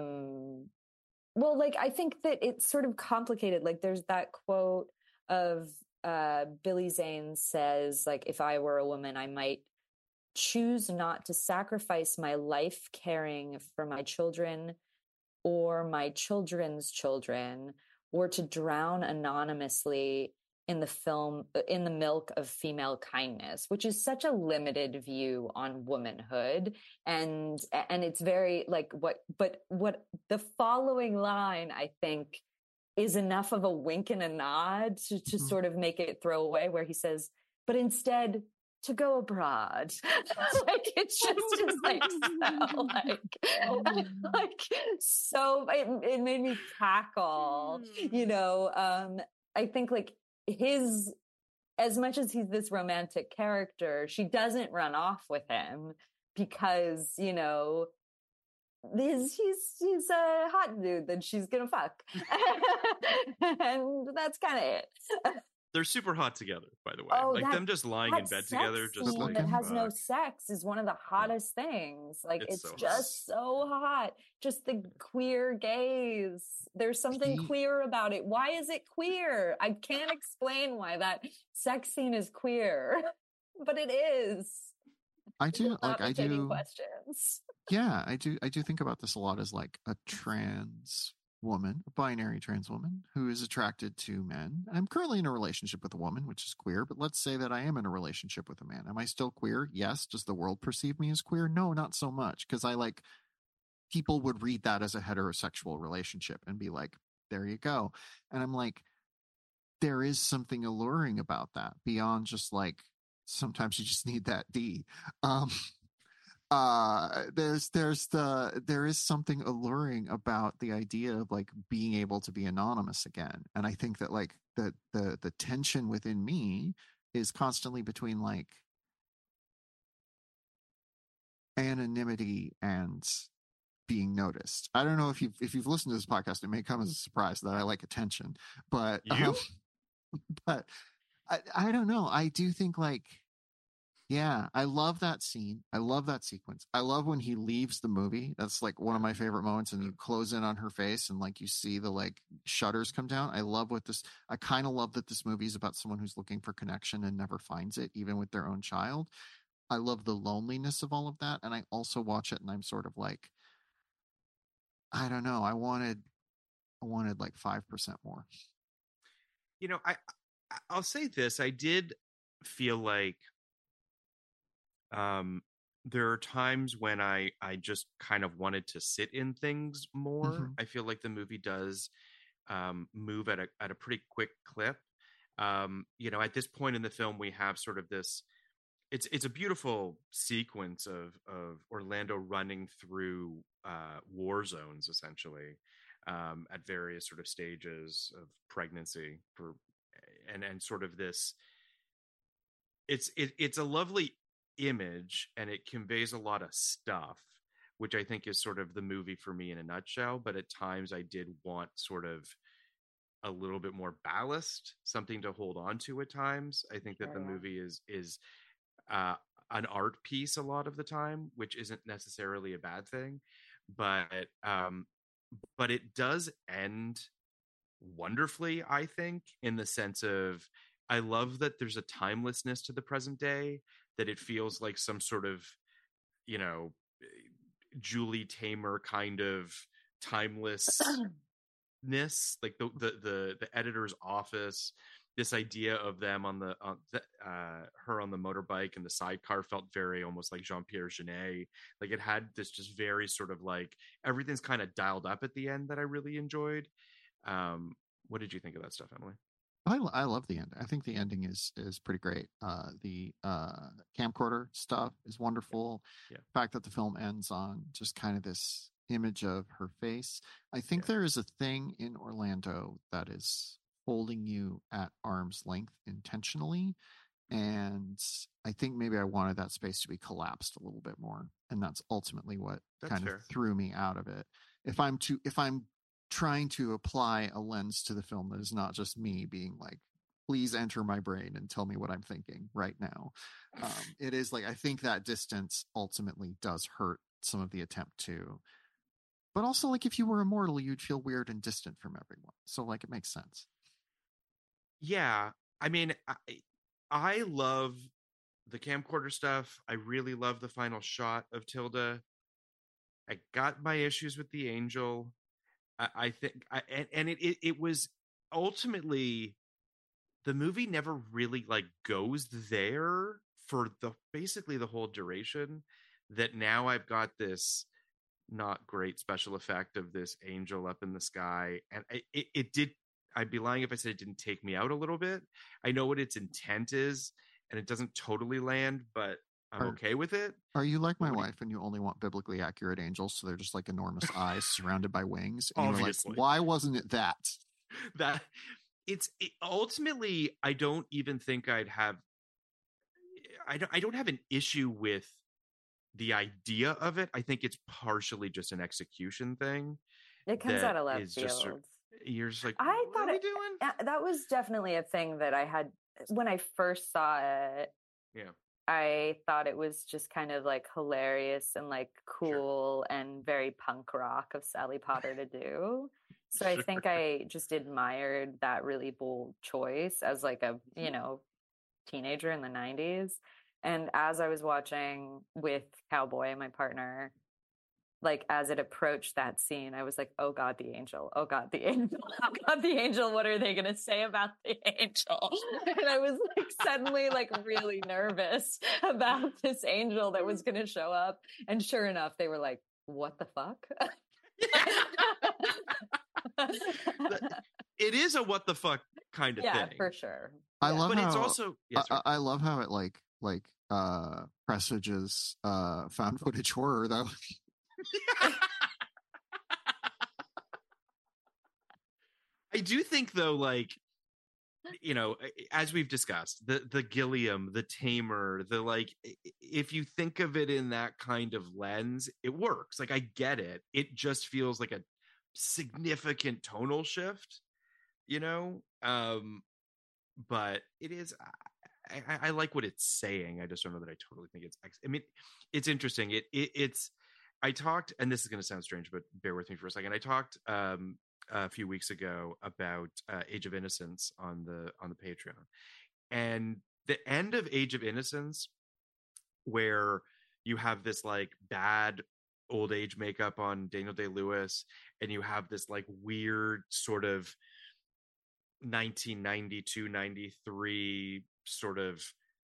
I think that it's sort of complicated. Like, there's that quote of Billy Zane says, like, if I were a woman, I might choose not to sacrifice my life caring for my children or my children's children, or to drown anonymously in the milk of female kindness, which is such a limited view on womanhood. And it's very like but the following line, I think, is enough of a wink and a nod to sort of make it throw away, where he says, but instead to go abroad. Like it just is like so like so it made me cackle, you know. I think like his, as much as he's this romantic character, she doesn't run off with him because, you know, he's a hot dude that she's gonna fuck. And that's kind of it. They're super hot together, by the way. Oh, like them just lying in bed together, just like that has no sex is one of the hottest things. Like it's so just so hot. Just the queer gaze. There's something queer about it. Why is it queer? I can't explain why that sex scene is queer, but it is. I do like I do questions. Yeah, I do think about this a lot as like a trans woman, a binary trans woman who is attracted to men. I'm currently in a relationship with a woman, which is queer, but let's say that I am in a relationship with a man. Am I still queer? Yes. Does the world perceive me as queer? No, not so much. Because I like, people would read that as a heterosexual relationship and be like, there you go. And I'm like, there is something alluring about that beyond just like, sometimes you just need that D. There is something alluring about the idea of like being able to be anonymous again. And I think that like the tension within me is constantly between like anonymity and being noticed. I don't know if you've listened to this podcast, it may come as a surprise that I like attention, but but I don't know. I do think like, yeah, I love that scene. I love that sequence. I love when he leaves the movie. That's like one of my favorite moments. And you close in on her face and like you see the like shutters come down. I kind of love that this movie is about someone who's looking for connection and never finds it, even with their own child. I love the loneliness of all of that. And I also watch it and I'm sort of like, I don't know. I wanted like 5% more. You know, I'll say this. I did feel like there are times when I just kind of wanted to sit in things more. Mm-hmm. I feel like the movie does move at a pretty quick clip. You know, at this point in the film, we have sort of this. It's a beautiful sequence of Orlando running through war zones, essentially, at various sort of stages of pregnancy and sort of this. It's a lovely image and it conveys a lot of stuff, which I think is sort of the movie for me in a nutshell. But at times I did want sort of a little bit more ballast, something to hold on to at times. I think that the movie is an art piece a lot of the time, which isn't necessarily a bad thing, but it does end wonderfully, I think, in the sense of I love that there's a timelessness to the present day, that it feels like some sort of, you know, Julie Taymor kind of timelessness, like the editor's office, this idea of them her on the motorbike and the sidecar felt very almost like Jean-Pierre Jeunet. Like it had this just very sort of like everything's kind of dialed up at the end that I really enjoyed. What did you think of that stuff, Emily? I love the end. I think the ending is pretty great. The camcorder stuff is wonderful. Yeah. The fact that the film ends on just kind of this image of her face. I think there is a thing in Orlando that is holding you at arm's length intentionally. And I think maybe I wanted that space to be collapsed a little bit more. And that's ultimately what kind of threw me out of it. If I'm trying to apply a lens to the film that is not just me being like, please enter my brain and tell me what I'm thinking right now. It is like, I think that distance ultimately does hurt some of the attempt to, but also like if you were immortal, you'd feel weird and distant from everyone. So like, it makes sense. Yeah. I mean, I love the camcorder stuff. I really love the final shot of Tilda. I got my issues with the angel. I think, it was ultimately the movie never really like goes there for basically the whole duration. That now I've got this not great special effect of this angel up in the sky, and it did. I'd be lying if I said it didn't take me out a little bit. I know what its intent is, and it doesn't totally land, but I'm okay with it. Are you like my wife and you only want biblically accurate angels, so they're just like enormous eyes surrounded by wings? And you're like, why wasn't it that? Ultimately, I don't even think I don't have an issue with the idea of it. I think it's partially just an execution thing. It comes out of left field. You're just like, I what thought are we doing? That was definitely a thing that I had when I first saw it. Yeah. I thought it was just kind of like hilarious and like cool and very punk rock of Sally Potter to do. So I think I just admired that really bold choice as like a, teenager in the 90s. And as I was watching with Cowboy, my partner, like as it approached that scene, I was like, oh God, the angel. Oh God, the angel. Oh God, the angel. What are they going to say about the angel? And I was like suddenly like really nervous about this angel that was going to show up. And sure enough, they were like, what the fuck? It is a what the fuck kind of thing. Yeah, for sure. I love but how it's also I love how it like presages found footage horror though. I do think though, like, as we've discussed, the Gilliam, the Tamer, the like, if you think of it in that kind of lens, it works. Like, I get it. It just feels like a significant tonal shift, but it is. I like what it's saying. I just don't know that I totally think it's. I mean, it's interesting. It's. I talked, and this is going to sound strange, but bear with me for a second. I talked a few weeks ago about Age of Innocence on the Patreon, and the end of Age of Innocence, where you have this like bad old age makeup on Daniel Day-Lewis, and you have this like weird sort of 1992-93 sort of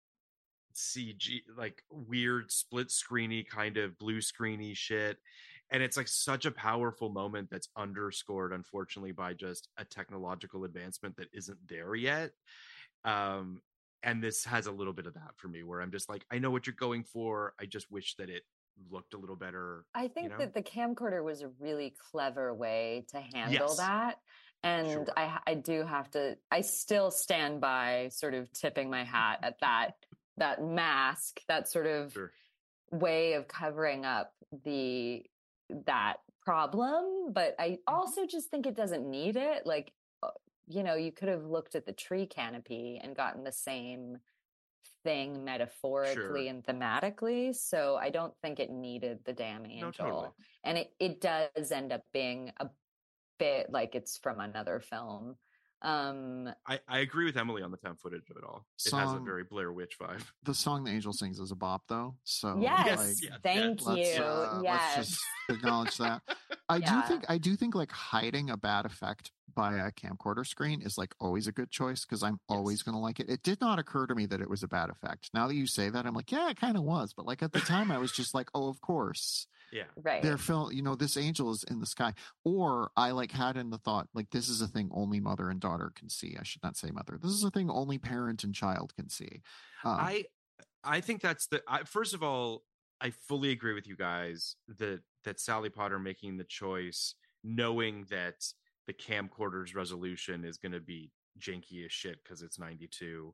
CG, like weird split screeny kind of blue screeny shit, and it's like such a powerful moment that's underscored unfortunately by just a technological advancement that isn't there yet. And this has a little bit of that for me, where I'm just like, I know what you're going for, I just wish that it looked a little better. I think that the camcorder was a really clever way to handle that. And I do have to, I still stand by sort of tipping my hat at that mask, that sort of way of covering up that problem. But I also just think it doesn't need it. Like, you could have looked at the tree canopy and gotten the same thing metaphorically and thematically. So I don't think it needed the damn angel. No, totally. And it does end up being a bit like it's from another film. I agree with Emily on the found footage of it all. It has a very Blair Witch vibe. The song the angel sings is a bop though, so thank you. Let's just acknowledge that. I do think like hiding a bad effect by a camcorder screen is like always a good choice, because I'm always going to like it. It did not occur to me that it was a bad effect. Now that you say that, I'm like, yeah, it kind of was, but like at the time I was just like, oh, of course. Yeah. Right. Their film, this angel is in the sky. Or I like had in the thought, like, this is a thing only mother and daughter can see. I should not say mother. This is a thing only parent and child can see. I think that's first of all, I fully agree with you guys that Sally Potter making the choice, knowing that the camcorder's resolution is going to be janky as shit because it's 92.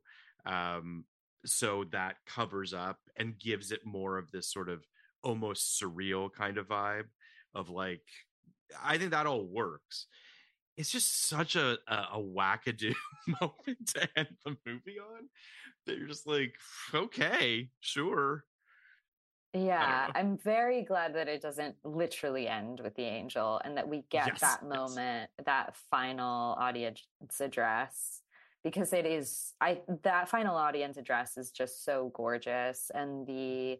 So that covers up and gives it more of this sort of almost surreal kind of vibe of like, I think that all works. It's just such a wackadoo moment to end the movie on that you're just like, okay, sure. Yeah, I'm very glad that it doesn't literally end with the angel, and that we get that moment, that final audience address, because it is, that final audience address is just so gorgeous. And the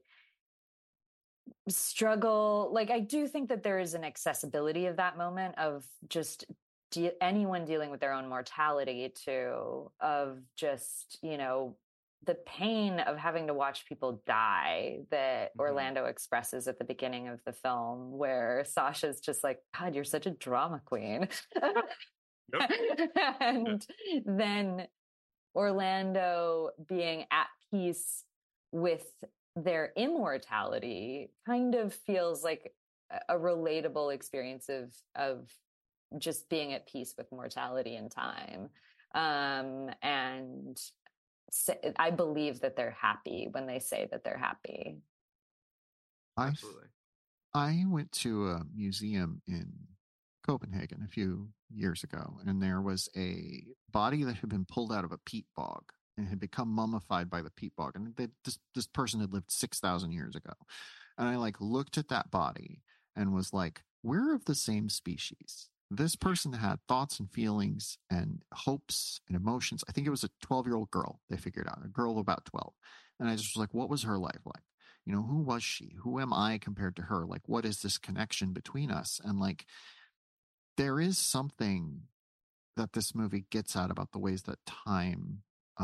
struggle, like, I do think that there is an accessibility of that moment of just anyone dealing with their own mortality too, of just, the pain of having to watch people die that Orlando expresses at the beginning of the film, where Sasha's just like, God, you're such a drama queen. And then Orlando being at peace with their immortality kind of feels like a relatable experience of just being at peace with mortality and time. And I believe that they're happy when they say that they're happy. Absolutely. I went to a museum in Copenhagen a few years ago, and there was a body that had been pulled out of a peat bog and had become mummified by the peat bog. And this person had lived 6,000 years ago. And I looked at that body and was like, we're of the same species. This person had thoughts and feelings and hopes and emotions. I think it was a 12-year-old girl they figured out, a girl of about 12. And I just was like, what was her life like? Who was she? Who am I compared to her? What is this connection between us? And there is something that this movie gets at about the ways that time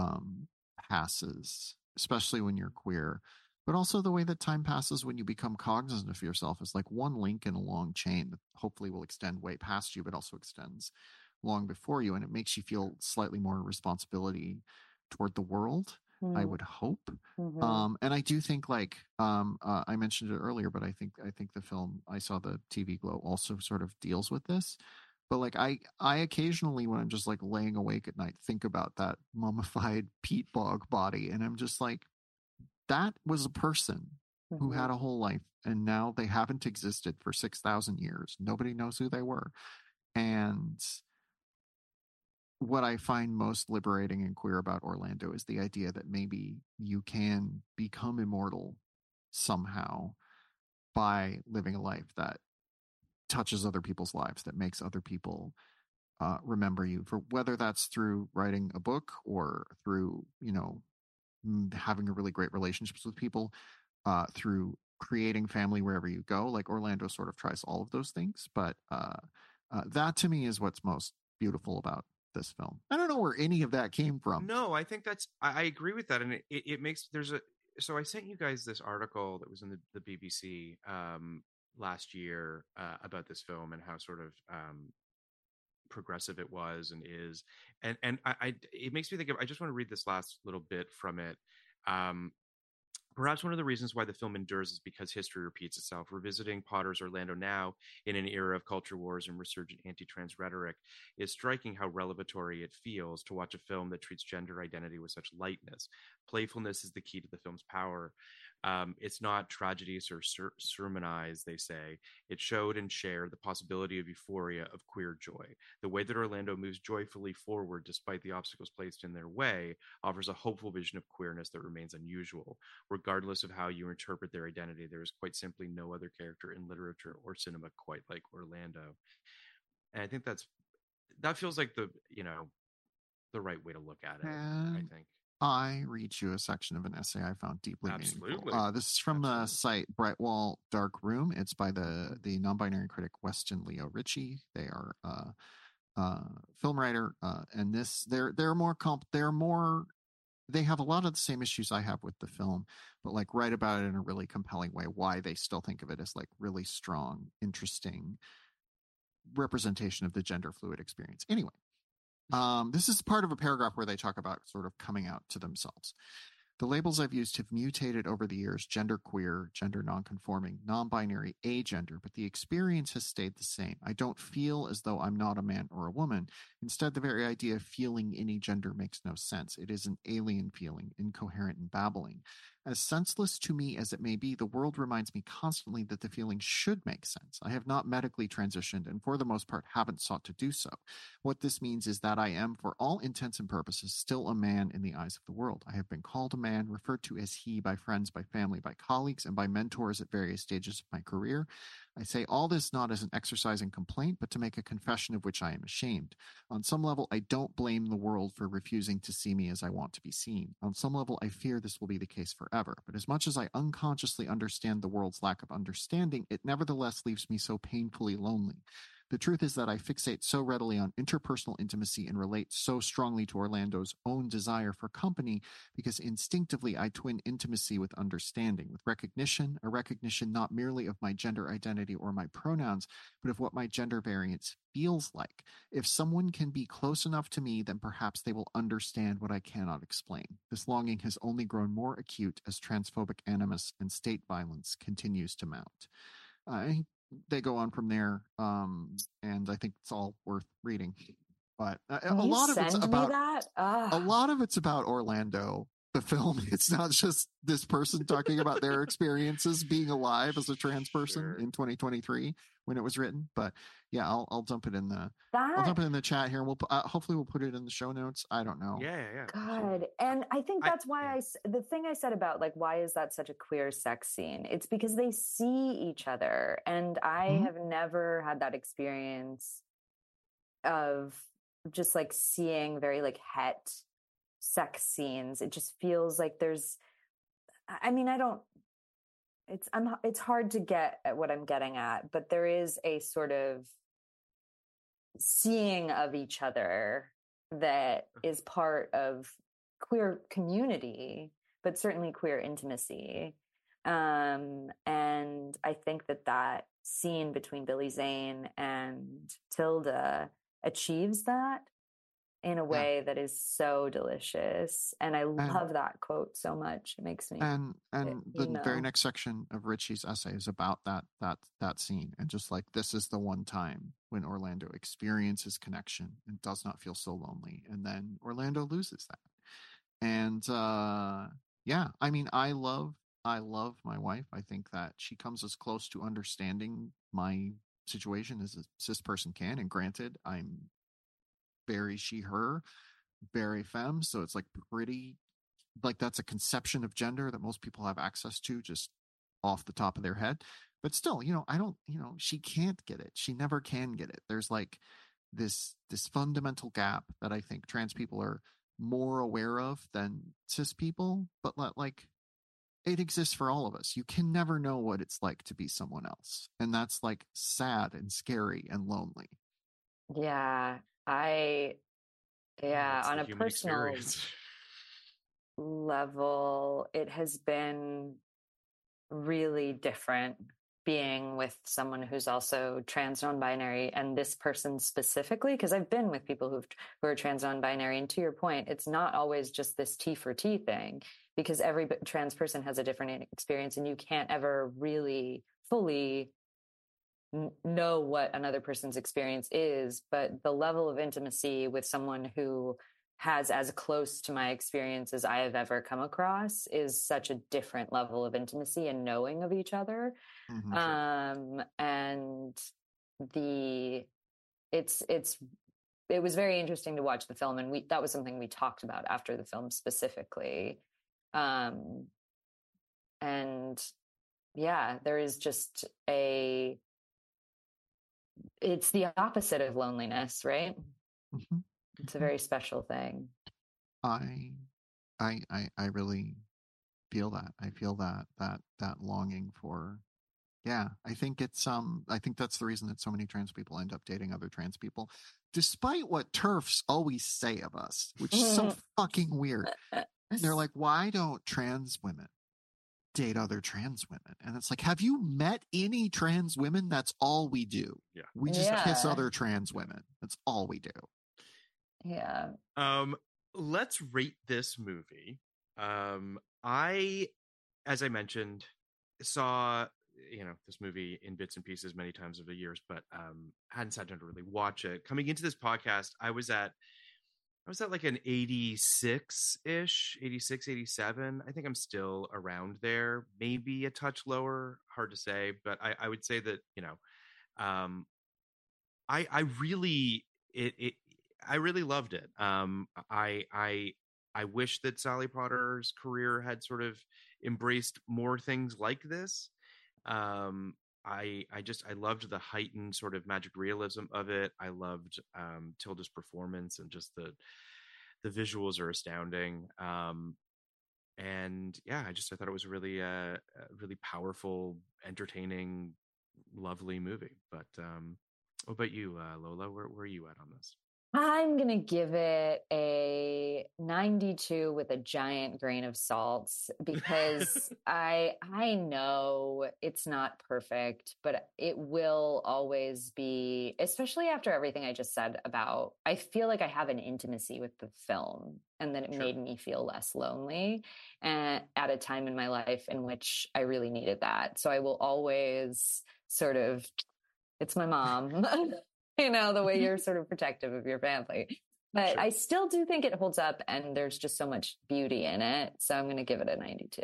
passes, especially when you're queer, but also the way that time passes when you become cognizant of yourself as one link in a long chain that hopefully will extend way past you, but also extends long before you. And it makes you feel slightly more responsibility toward the world, I would hope. Mm-hmm. And I do think I mentioned it earlier, but I think the film, I saw the TV Glow, also sort of deals with this. But I occasionally, when I'm just laying awake at night, think about that mummified peat bog body. And I'm just that was a person who had a whole life, and now they haven't existed for 6,000 years. Nobody knows who they were. And what I find most liberating and queer about Orlando is the idea that maybe you can become immortal somehow by living a life that touches other people's lives, that makes other people remember you, for whether that's through writing a book or through, having a really great relationships with people, through creating family wherever you go. Orlando sort of tries all of those things, but that to me is what's most beautiful about this film. I don't know where any of that came from. No, I think I agree with that. And it makes, so I sent you guys this article that was in the BBC last year about this film and how sort of progressive it was and is. And it makes me think of, I just want to read this last little bit from it. Perhaps one of the reasons why the film endures is because history repeats itself. Revisiting Potter's Orlando now in an era of culture wars and resurgent anti-trans rhetoric is striking how revelatory it feels to watch a film that treats gender identity with such lightness. Playfulness is the key to the film's power. It's not tragedies or sermonized, they say. It showed and shared the possibility of euphoria of queer joy. The way that Orlando moves joyfully forward despite the obstacles placed in their way offers a hopeful vision of queerness that remains unusual. Regardless of how you interpret their identity, there is quite simply no other character in literature or cinema quite like Orlando. And I think that feels like the right way to look at it, I think. I read you a section of an essay I found deeply meaningful. This is from the site Brightwall Dark Room. It's by the non-binary critic Weston Leo Ritchie. They are film writer, and they have a lot of the same issues I have with the film, but write about it in a really compelling way. Why they still think of it as really strong, interesting representation of the gender fluid experience. Anyway. This is part of a paragraph where they talk about sort of coming out to themselves. The labels I've used have mutated over the years: genderqueer, gender nonconforming, non-binary, agender, but the experience has stayed the same. I don't feel as though I'm not a man or a woman. Instead, the very idea of feeling any gender makes no sense. It is an alien feeling, incoherent and babbling. As senseless to me as it may be, the world reminds me constantly that the feeling should make sense. I have not medically transitioned and for the most part haven't sought to do so. What this means is that I am, for all intents and purposes, still a man in the eyes of the world. I have been called a man, referred to as he by friends, by family, by colleagues, and by mentors at various stages of my career. I say all this not as an exercise in complaint, but to make a confession of which I am ashamed. On some level, I don't blame the world for refusing to see me as I want to be seen. On some level, I fear this will be the case forever. But as much as I unconsciously understand the world's lack of understanding, it nevertheless leaves me so painfully lonely. The truth is that I fixate so readily on interpersonal intimacy and relate so strongly to Orlando's own desire for company because instinctively I twin intimacy with understanding, with recognition, a recognition not merely of my gender identity or my pronouns, but of what my gender variance feels like. If someone can be close enough to me, then perhaps they will understand what I cannot explain. This longing has only grown more acute as transphobic animus and state violence continues to mount. They go on from there, and I think it's all worth reading. But a lot of it's about a lot of it's about Orlando, the film. It's not just this person talking about their experiences being alive as a trans person in 2023 when it was written. But yeah, I'll dump it in the chat here, and we'll hopefully we'll put it in the show notes. I don't know. Yeah. God, and I think that's why the thing I said about like why is that such a queer sex scene? It's because they see each other, and I have never had that experience of just like seeing very like het sex scenes. It just feels like there's, I mean, it's hard to get at what I'm getting at, but there is a sort of seeing of each other that is part of queer community, but certainly queer intimacy. And I think that scene between Billy Zane and Tilda achieves that in a way that is so delicious. And I love that quote so much. It makes me the very next section of Richie's essay is about that scene, and just like this is the one time when Orlando experiences connection and does not feel so lonely, and then Orlando loses that. And I mean, I love my wife. I think that she comes as close to understanding my situation as a cis person can, and granted, I'm very she her, very femme, so it's like pretty like that's a conception of gender that most people have access to just off the top of their head. But still, I don't, she can't get it. She never can get it. There's like this fundamental gap that I think trans people are more aware of than cis people, but like it exists for all of us. You can never know what it's like to be someone else, and that's like sad and scary and lonely. Yeah, on a personal level, it has been really different being with someone who's also trans non-binary, and this person specifically, because I've been with people who are trans non-binary, and to your point, it's not always just this T for T thing, because every trans person has a different experience, and you can't ever really fully know what another person's experience is. But the level of intimacy with someone who has as close to my experience as I have ever come across is such a different level of intimacy and knowing of each other. And it was very interesting to watch the film, and that was something we talked about after the film specifically. And yeah, there is just it's the opposite of loneliness, right? It's a very special thing. I really feel that. I feel that longing for, I think I think that's the reason that so many trans people end up dating other trans people, despite what TERFs always say of us, which is so fucking weird. They're like, why don't trans women date other trans women? And it's like, have you met any trans women? That's all we do. Yeah. We just kiss other trans women. That's all we do. Yeah. Let's rate this movie. I, as I mentioned, saw this movie in bits and pieces many times over the years, but hadn't sat down to really watch it. Coming into this podcast, I was at like an 86-ish, 86, 87. I think I'm still around there, maybe a touch lower, hard to say, but I would say that, I really loved it. I wish that Sally Potter's career had sort of embraced more things like this. I loved the heightened sort of magic realism of it. I loved Tilda's performance, and just the visuals are astounding. And yeah, I thought it was a really powerful, entertaining, lovely movie. But What about you, Lola? Where are you at on this? I'm going to give it a 92 with a giant grain of salt because I know it's not perfect, but it will always be, especially after everything I just said about, I feel like I have an intimacy with the film and that it made me feel less lonely at a time in my life in which I really needed that. So I will always sort of, it's my mom. You know, the way you're sort of protective of your family. But I still do think it holds up and there's just so much beauty in it. So I'm going to give it a 92.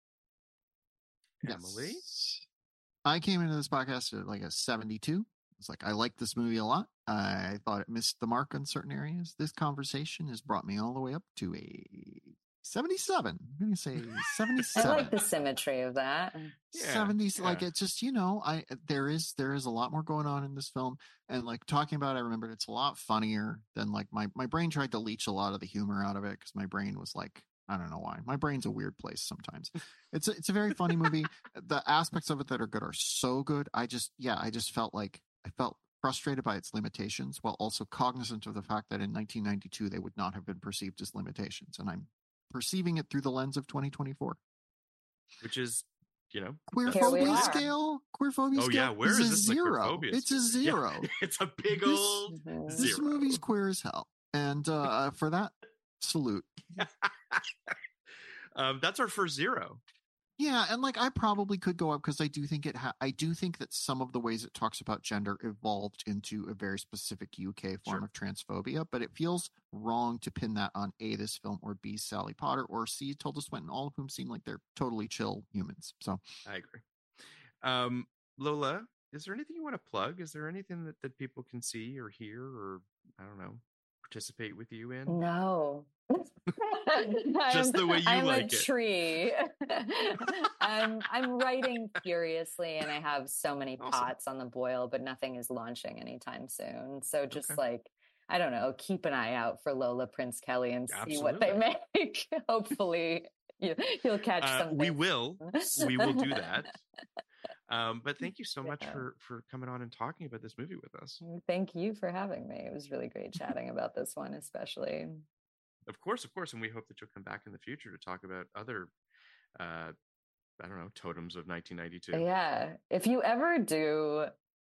Emily? Yes. I came into this podcast at like a 72. It's like, I like this movie a lot. I thought it missed the mark on certain areas. This conversation has brought me all the way up to a 77. I'm going to say 77. I like the symmetry of that. 70s, like it's just, there is a lot more going on in this film. And like talking about it, I remembered it's a lot funnier than like my brain tried to leech a lot of the humor out of it because my brain was like, I don't know why. My brain's a weird place sometimes. It's a very funny movie. The aspects of it that are good are so good. I just felt frustrated by its limitations while also cognizant of the fact that in 1992 they would not have been perceived as limitations. And I'm perceiving it through the lens of 2024. Which is, queerphobia scale. Queerphobia scale. Yeah, where is this 0? It's a 0. Yeah, it's a big old 0. This movie's queer as hell. And for that, salute. That's our first 0. Yeah, and like I probably could go up because I do think I do think that some of the ways it talks about gender evolved into a very specific UK form of transphobia, but it feels wrong to pin that on A, this film, or B, Sally Potter, or C, Tilda Swinton, all of whom seem like they're totally chill humans. So I agree. Lola, is there anything you want to plug? Is there anything that people can see or hear or, I don't know, participate with you in? No. Just the way you I'm like a it. tree. I'm writing furiously and I have so many pots on the boil, but nothing is launching anytime soon. So just I don't know, keep an eye out for Lola Prince Kelly and see what they make. Hopefully you'll catch something. We will do that. But thank you so much for coming on and talking about this movie with us. Thank you for having me. It was really great chatting about this one, especially. Of course. And we hope that you'll come back in the future to talk about other, I don't know, totems of 1992. Yeah. If you ever do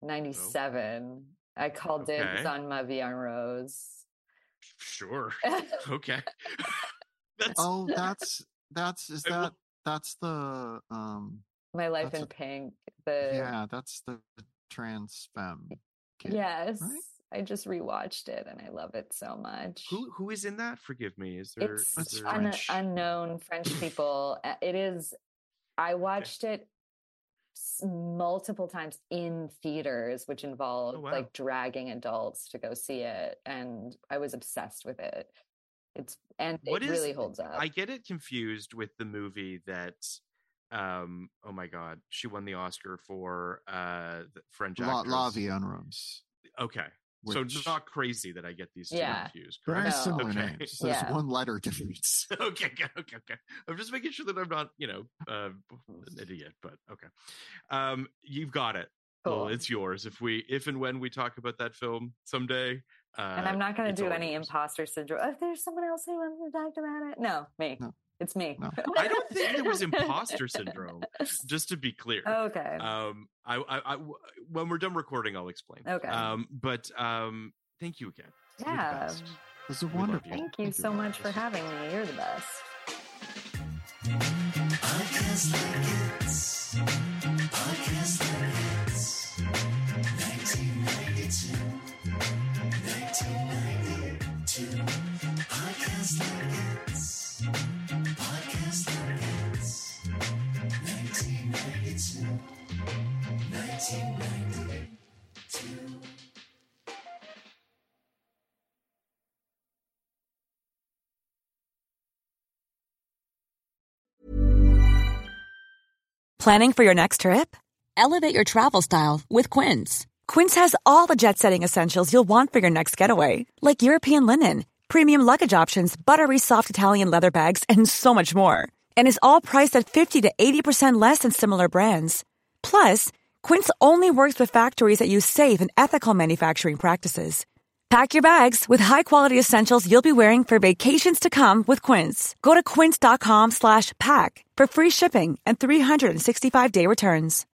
97, I call dibs on Ma Vie en Rose. Sure. Okay. That's the My Life in Pink. That's the trans femme kid. Yes. Right? I just rewatched it and I love it so much. Who is in that? Forgive me. Is there? It's unknown French people. It is. I watched it multiple times in theaters, which involved like dragging adults to go see it, and I was obsessed with it. It really holds up. I get it confused with the movie that. Oh my God, she won the Oscar for the French actress. La Vie en Rose. Okay. So it's not crazy that I get these two confused. Very similar names. There's one letter difference. Okay. I'm just making sure that I'm not, an idiot, but okay. You've got it. Cool. Well, it's yours. If and when we talk about that film someday. And I'm not going to do any imposter syndrome. If there's someone else who wants to talk about it. No, me. No. It's me. No. I don't think there was imposter syndrome, just to be clear. Okay. I when we're done recording, I'll explain. Okay. But thank you again. Yeah. It was wonderful. Thank you so much for having me. You're the best. Podcast like it's 1992. Podcast like it's 1992. Planning for your next trip? Elevate your travel style with Quince. Quince has all the jet-setting essentials you'll want for your next getaway, like European linen, premium luggage options, buttery soft Italian leather bags, and so much more. And is all priced at 50 to 80% less than similar brands. Plus, Quince only works with factories that use safe and ethical manufacturing practices. Pack your bags with high-quality essentials you'll be wearing for vacations to come with Quince. Go to quince.com/pack for free shipping and 365-day returns.